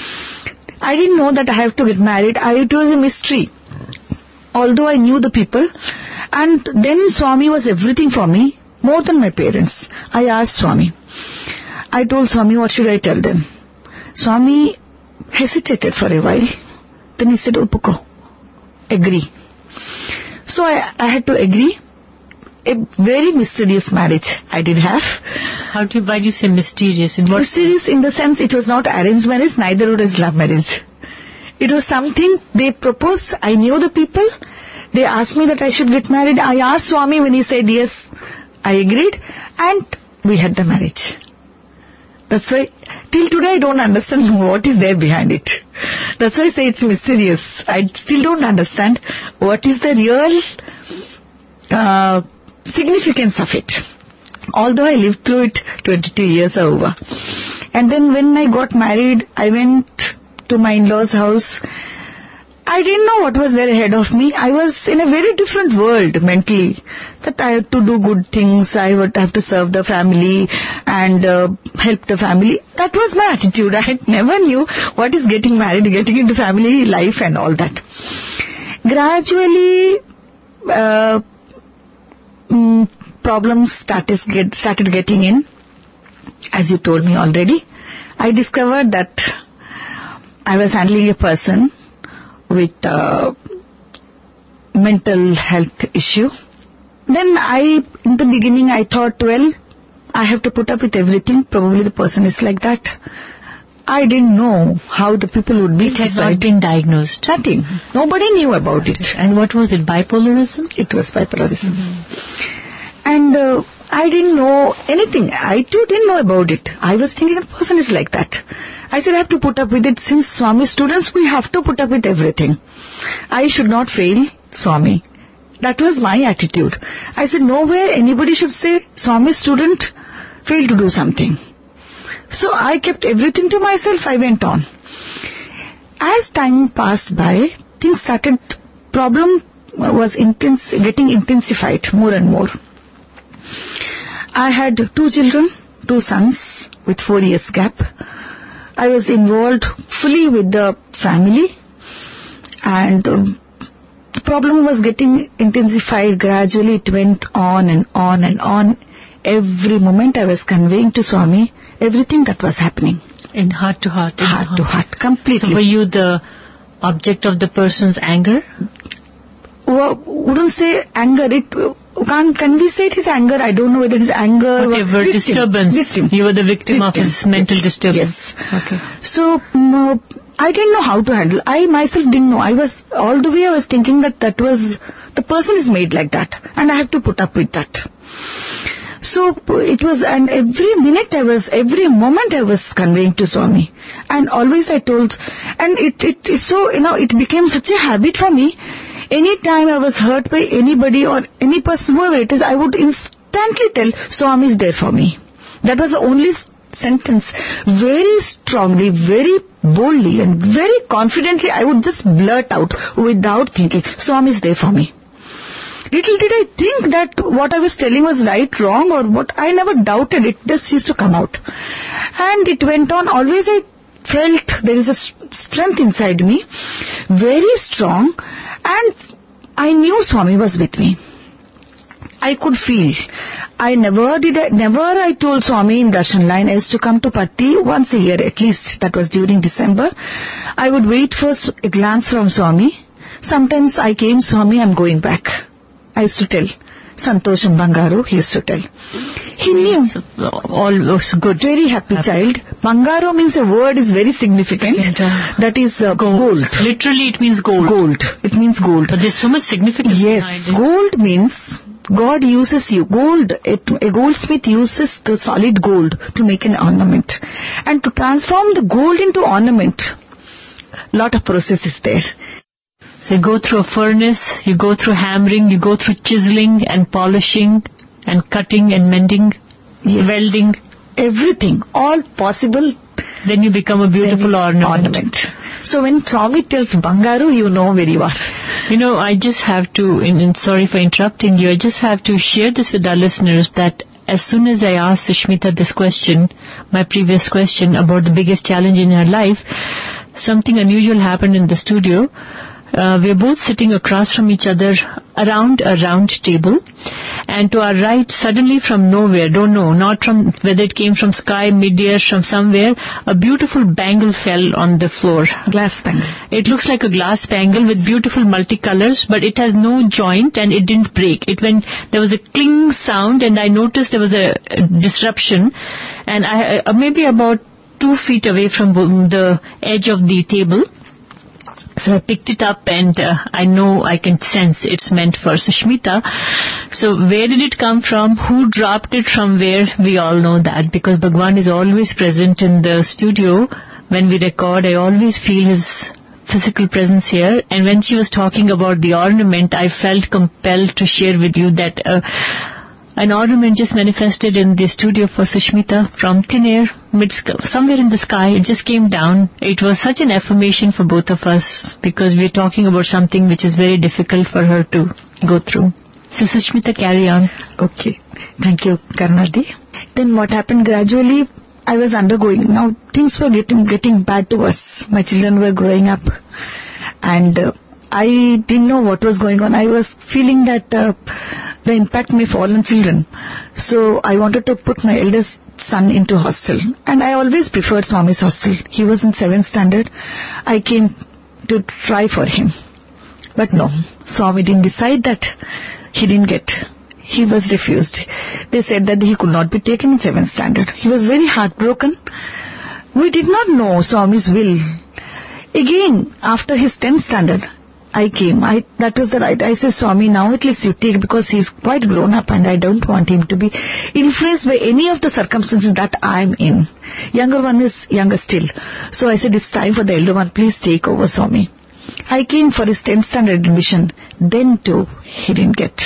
I didn't know that I have to get married. It was a mystery. Although I knew the people. And then Swami was everything for me, more than my parents. I asked Swami. I told Swami, what should I tell them? Swami hesitated for a while. Then he said, Upuko, agree. So I had to agree. A very mysterious marriage I did have.
Why do you say mysterious? In what
mysterious in the sense it was not arranged marriage, neither was love marriage. It was something they proposed. I knew the people. They asked me that I should get married. I asked Swami. When he said yes, I agreed. And we had the marriage. That's why, till today I don't understand what is there behind it. That's why I say it's mysterious. I still don't understand what is the real significance of it. Although I lived through it 22 years over. And then when I got married, I went to my in-laws' house. I didn't know what was there ahead of me. I was in a very different world mentally. That I had to do good things, I would have to serve the family and help the family. That was my attitude. I never knew what is getting married, getting into family life and all that. Gradually, problems started getting in, as you told me already. I discovered that I was handling a person with mental health issue. Then in the beginning I thought, well, I have to put up with everything. Probably the person is like that. I didn't know how the people would be.
It had not been diagnosed.
Nothing. Nobody knew about it.
And what was it, bipolarism?
It was bipolarism. Mm-hmm. And I didn't know anything. I too didn't know about it. I was thinking the person is like that. I said I have to put up with it. Since Swami students, we have to put up with everything. I should not fail Swami. That was my attitude. I said nowhere anybody should say Swami student failed to do something. So I kept everything to myself. I went on. As time passed by, things started, problem was getting intensified more and more. I had 2 children, 2 sons with 4 years gap. I was involved fully with the family, and the problem was getting intensified. Gradually it went on and on and on. Every moment I was conveying to Swami everything that was happening.
In heart to heart?
Heart to heart, completely.
So were you the object of the person's anger?
Wouldn't say anger. Can we say it is anger? I don't know whether it is anger.
Whatever,
victim.
Disturbance.
Victim.
You were the victim of his mental disturbance.
Yes.
Okay.
So, I didn't know how to handle. I myself didn't know. All the way I was thinking that the person is made like that. And I have to put up with that. So, it was, and every moment I was conveying to Swami. And always I told, and it became such a habit for me. Anytime I was hurt by anybody or any person, whoever it is, I would instantly tell Swami is there for me. That was the only sentence very strongly, very boldly and very confidently. I would just blurt out without thinking, Swami is there for me. Little did I think that what I was telling was right, wrong, or what. I never doubted it. Just used to come out. And it went on. Always I felt there is a strength inside me, very strong, and I knew Swami was with me. I could feel. I told Swami in Darshan line, I used to come to Patti once a year at least. That was during December. I would wait for a glance from Swami. Sometimes I came, Swami, I'm going back. I used to tell. Santosh and Bangaru, he used to tell. He knew.
All was good.
Very happy child. Bangaru means a word is very significant. That is gold.
Literally it means gold.
Gold. It means gold.
But there's so much significance behind
Yes.
it.
Gold means God uses you. Gold. A goldsmith uses the solid gold to make an ornament. And to transform the gold into ornament, lot of process is there.
So you go through a furnace, you go through hammering, you go through chiseling and polishing and cutting and mending, welding.
Everything. All possible.
Then you become a beautiful ornament.
So when Swami tells Bangaru, you know where you are.
You know, I just have to, and sorry for interrupting you, I just have to share this with our listeners that as soon as I asked Sushmita this question, my previous question about the biggest challenge in her life, something unusual happened in the studio. We are both sitting across from each other around a round table, and to our right, suddenly from nowhere, don't know, not from whether it came from sky, mid-air, from somewhere, a beautiful bangle fell on the floor.
Glass bangle.
It looks like a glass bangle with beautiful multicolors, but it has no joint and it didn't break. There was a cling sound, and I noticed there was a disruption, and I maybe about 2 feet away from the edge of the table. So I picked it up, and I know, I can sense it's meant for Sushmita. So where did it come from? Who dropped it from where? We all know that, because Bhagwan is always present in the studio. When we record, I always feel his physical presence here. And when she was talking about the ornament, I felt compelled to share with you that an ornament just manifested in the studio for Sushmita from thin air, somewhere in the sky. It just came down. It was such an affirmation for both of us, because we're talking about something which is very difficult for her to go through. So Sushmita, carry on.
Okay. Thank you, Karnadi. Then what happened gradually, I was undergoing. Now things were getting bad to us. My children were growing up, and I didn't know what was going on. I was feeling that the impact may fall on children. So I wanted to put my eldest son into hostel. And I always preferred Swami's hostel. He was in 7th standard. I came to try for him. But no, Swami didn't decide that. He didn't get. He was refused. They said that he could not be taken in 7th standard. He was very heartbroken. We did not know Swami's will. Again, after his 10th standard, I came. That was the right. I said, Swami, now at least you take, because he's quite grown up and I don't want him to be influenced by any of the circumstances that I'm in. Younger one is younger still. So I said, it's time for the elder one. Please take over, Swami. I came for his 10th standard admission. Then too, he didn't get.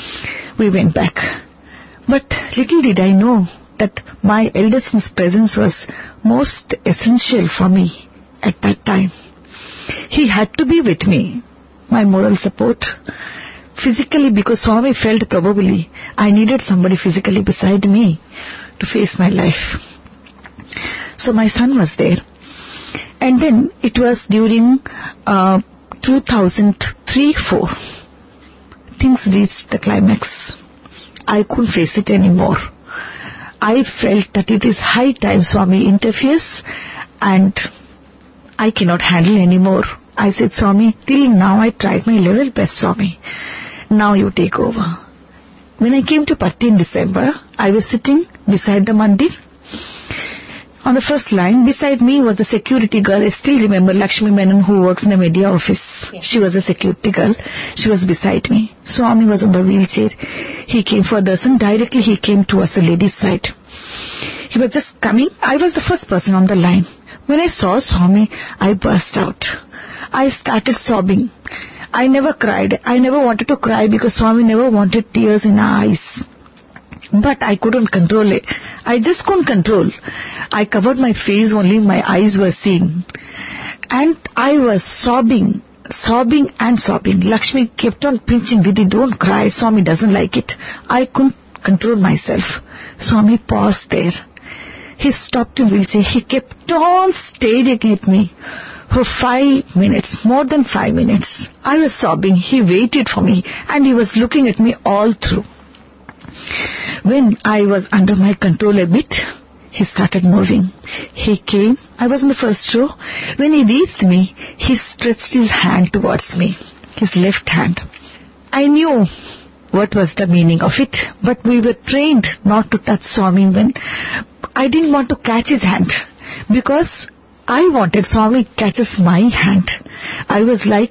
We went back. But little did I know that my eldest son's presence was most essential for me at that time. He had to be with me, my moral support, physically, because Swami felt probably I needed somebody physically beside me to face my life. So my son was there. And then it was during 2003-04. Things reached the climax. I couldn't face it anymore. I felt that it is high time Swami interferes, and I cannot handle anymore. I said, Swami, till now I tried my level best, Swami. Now you take over. When I came to Patti in December, I was sitting beside the mandir. On the first line, beside me was the security girl. I still remember Lakshmi Menon, who works in the media office. Yes. She was a security girl. She was beside me. Swami was on the wheelchair. He came for darshan. Directly he came towards the lady's side. He was just coming. I was the first person on the line. When I saw Swami, I burst out. I started sobbing. I never cried. I never wanted to cry because Swami never wanted tears in our eyes. But I couldn't control it. I just couldn't control. I covered my face only, my eyes were seeing. And I was sobbing and sobbing. Lakshmi kept on pinching, Didi, don't cry. Swami doesn't like it. I couldn't control myself. Swami paused there. He stopped in wheelchair. He kept on staring at me for 5 minutes, more than 5 minutes. I was sobbing. He waited for me and he was looking at me all through. When I was under my control a bit, he started moving. He came. I was in the first row. When he reached me, he stretched his hand towards me, his left hand. I knew what was the meaning of it, but we were trained not to touch Swami when I didn't want to catch his hand, because I wanted Swami catches my hand. I was like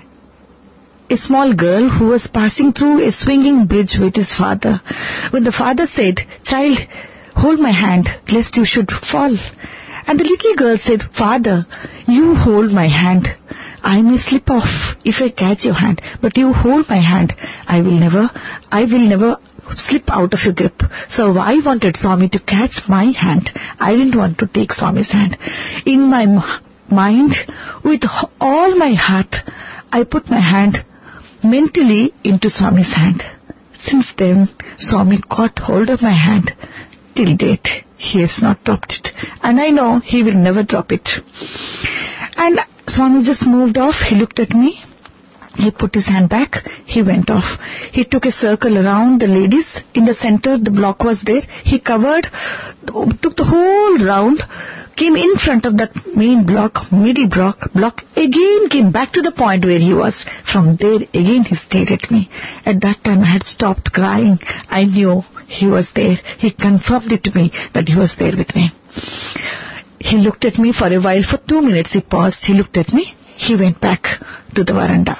a small girl who was passing through a swinging bridge with his father. When the father said, child, hold my hand lest you should fall. And the little girl said, Father, you hold my hand. I may slip off if I catch your hand, but you hold my hand. I will never slip out of your grip. So I wanted Swami to catch my hand. I didn't want to take Swami's hand. In my mind, with all my heart, I put my hand mentally into Swami's hand. Since then, Swami caught hold of my hand. Till date, he has not dropped it. And I know he will never drop it. And Swami just moved off. He looked at me. He put his hand back. He went off. He took a circle around the ladies. In the center, the block was there. He covered, took the whole round, came in front of that main block, middle block, again came back to the point where he was. From there, again he stared at me. At that time, I had stopped crying. I knew he was there. He confirmed it to me that he was there with me. He looked at me for a while. For 2 minutes he paused. He looked at me. He went back to the veranda.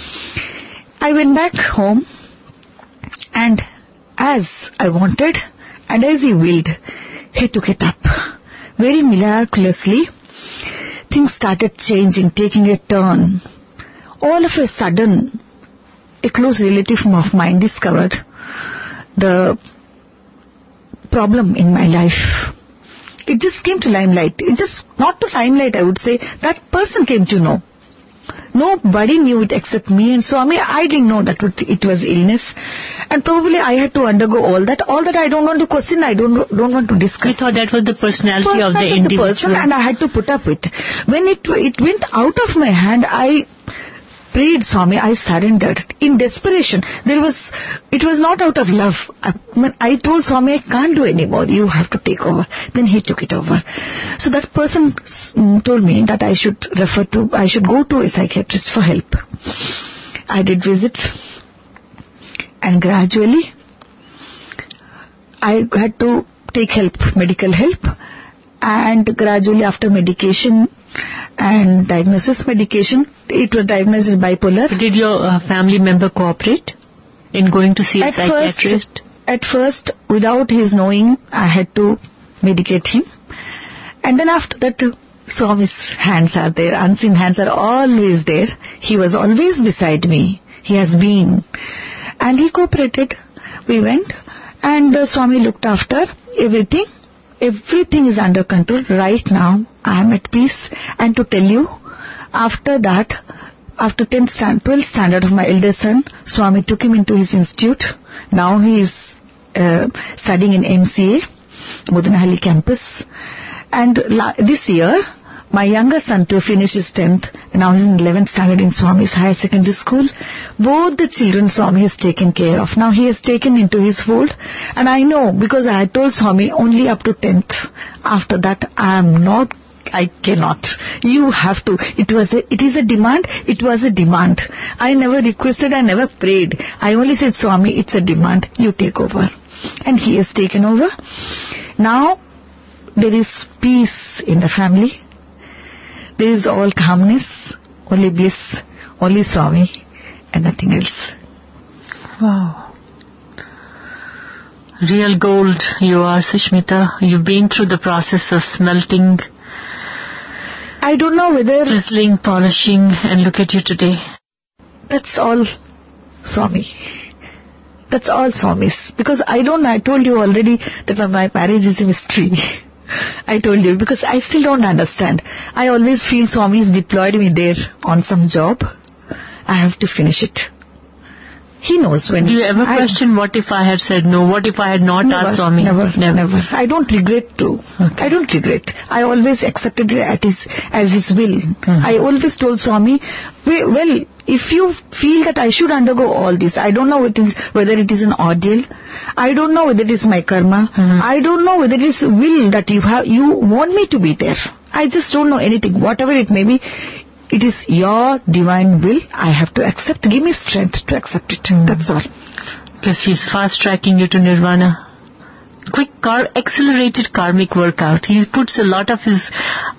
I went back home, and as I wanted and as he willed, he took it up. Very miraculously, things started changing, taking a turn. All of a sudden, a close relative of mine discovered the problem in my life. It just came to limelight. It just, not to limelight, I would say, that person came to know. Nobody knew it except me and Swami. I didn't know that it was illness. And probably I had to undergo all that. All that I don't want to question, I don't want to discuss.
You thought that was the personality of the individual.
Person, and I had to put up with it. When it went out of my hand, I prayed Swami, I surrendered in desperation. It was not out of love. I told Swami, I can't do anymore. You have to take over. Then he took it over. So that person told me that I should go to a psychiatrist for help. I did visit, and gradually I had to take help, medical help, and gradually after medication and medication, it was diagnosed as bipolar.
Did your family member cooperate in going to see a psychiatrist?
At first, without his knowing, I had to medicate him. And then after that, Swami's hands are there. Unseen hands are always there. He was always beside me. He has been. And he cooperated. We went, and Swami looked after everything. Everything is under control. Right now, I am at peace. And to tell you, after that, after 12th standard of my elder son, Swami took him into his institute. Now he is studying in MCA, Mudanahali campus. And this year, my younger son too finished his 10th. Now he's in 11th standard in Swami's higher secondary school. Both the children Swami has taken care of. Now he has taken into his fold. And I know, because I had told Swami only up to 10th. After that, I cannot. You have to. It is a demand. It was a demand. I never requested, I never prayed. I only said, Swami, it's a demand. You take over. And he has taken over. Now, there is peace in the family. There is all calmness, only bliss, only Swami, and nothing else.
Wow. Real gold you are, Sushmita. You've been through the process of smelting,
I don't know whether...
chiseling, polishing, and look at you today.
That's all Swami. That's all Swamis. Because I told you already that my marriage is a mystery. I told you, because I still don't understand. I always feel Swamis deployed me there on some job. I have to finish it. He knows when.
Do you ever question, what if I had said no? What if I had not asked Swami?
Never. I don't regret to. Okay. I don't regret. I always accepted it as his will. I always told Swami, well, if you feel that I should undergo all this, I don't know whether it is an ordeal. I don't know whether it is my karma. I don't know whether it is will that you want me to be there. I just don't know anything. Whatever it may be, it is your divine will. I have to accept. Give me strength to accept it. That's all.
Because he's fast tracking you to nirvana. Quick accelerated karmic workout. He puts a lot of his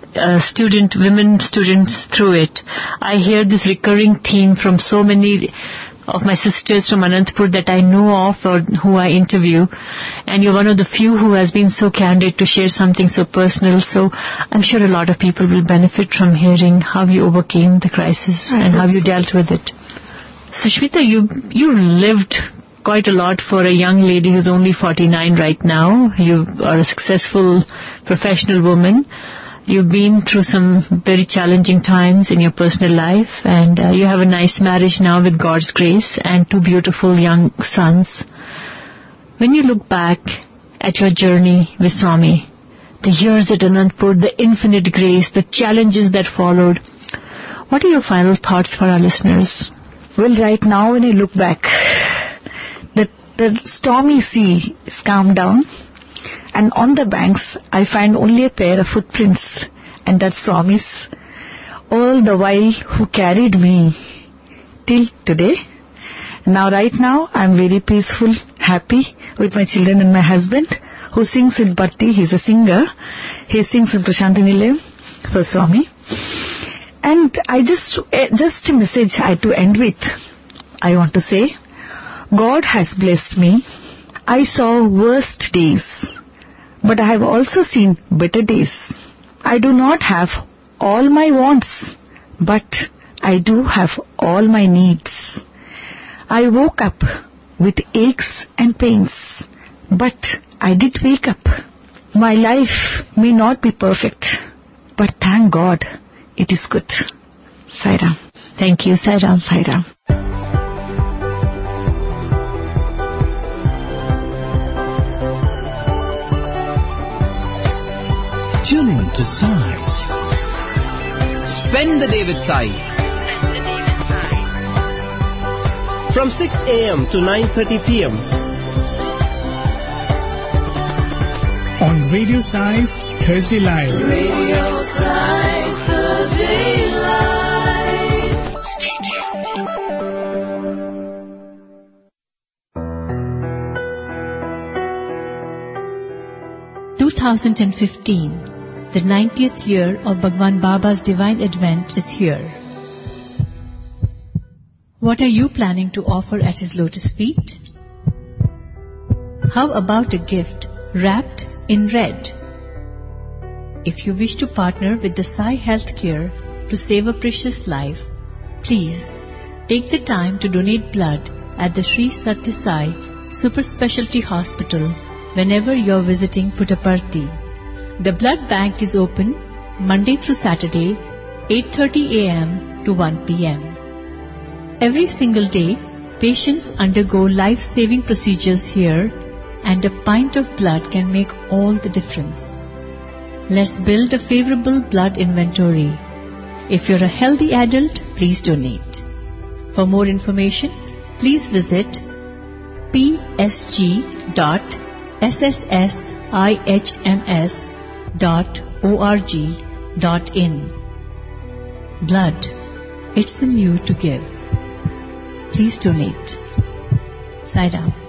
women students through it. I hear this recurring theme from so many of my sisters from Anantapur that I know of or who I interview, and you're one of the few who has been so candid to share something so personal. So I'm sure a lot of people will benefit from hearing how you overcame the crisis and how you dealt with it. Sushmita, you lived quite a lot for a young lady who's only 49 right now. You are a successful professional woman. You've been through some very challenging times in your personal life, and you have a nice marriage now with God's grace and 2 beautiful young sons. When you look back at your journey with Swami, the years at Anantapur, the infinite grace, the challenges that followed, what are your final thoughts for our listeners?
Well, right now when I look back, the stormy sea is calmed down, and on the banks I find only a pair of footprints, and that's Swami's, all the while who carried me till today. Now right now I'm very peaceful, happy with my children and my husband, who sings in Bhakti. He's a singer. He sings in Prashanti Nilayam for Swami. And I just a message I to end with. I want to say, God has blessed me. I saw worst days, but I have also seen better days. I do not have all my wants, but I do have all my needs. I woke up with aches and pains, but I did wake up. My life may not be perfect, but thank God, it is good. Sai Ram.
Thank you, Sai Ram.
Sai Ram.
Tune in to Sai.
Spend the day with Sai. From 6 a.m. to 9:30 p.m.
on Radio Sai's Thursday Live.
Radio Sai Thursday Live. Stay tuned.
2015, the 90th year of Bhagwan Baba's divine advent is here. What are you planning to offer at his lotus feet? How about a gift wrapped in red? If you wish to partner with the Sai Healthcare to save a precious life, please take the time to donate blood at the Sri Sathya Sai Super Specialty Hospital whenever you're visiting Puttaparthi. The blood bank is open Monday through Saturday, 8:30 a.m. to 1 p.m. Every single day, patients undergo life-saving procedures here, and a pint of blood can make all the difference. Let's build a favorable blood inventory. If you're a healthy adult, please donate. For more information, please visit psg.sshihms.org.in. Blood, it's in you to give. Please donate. Sai Ram.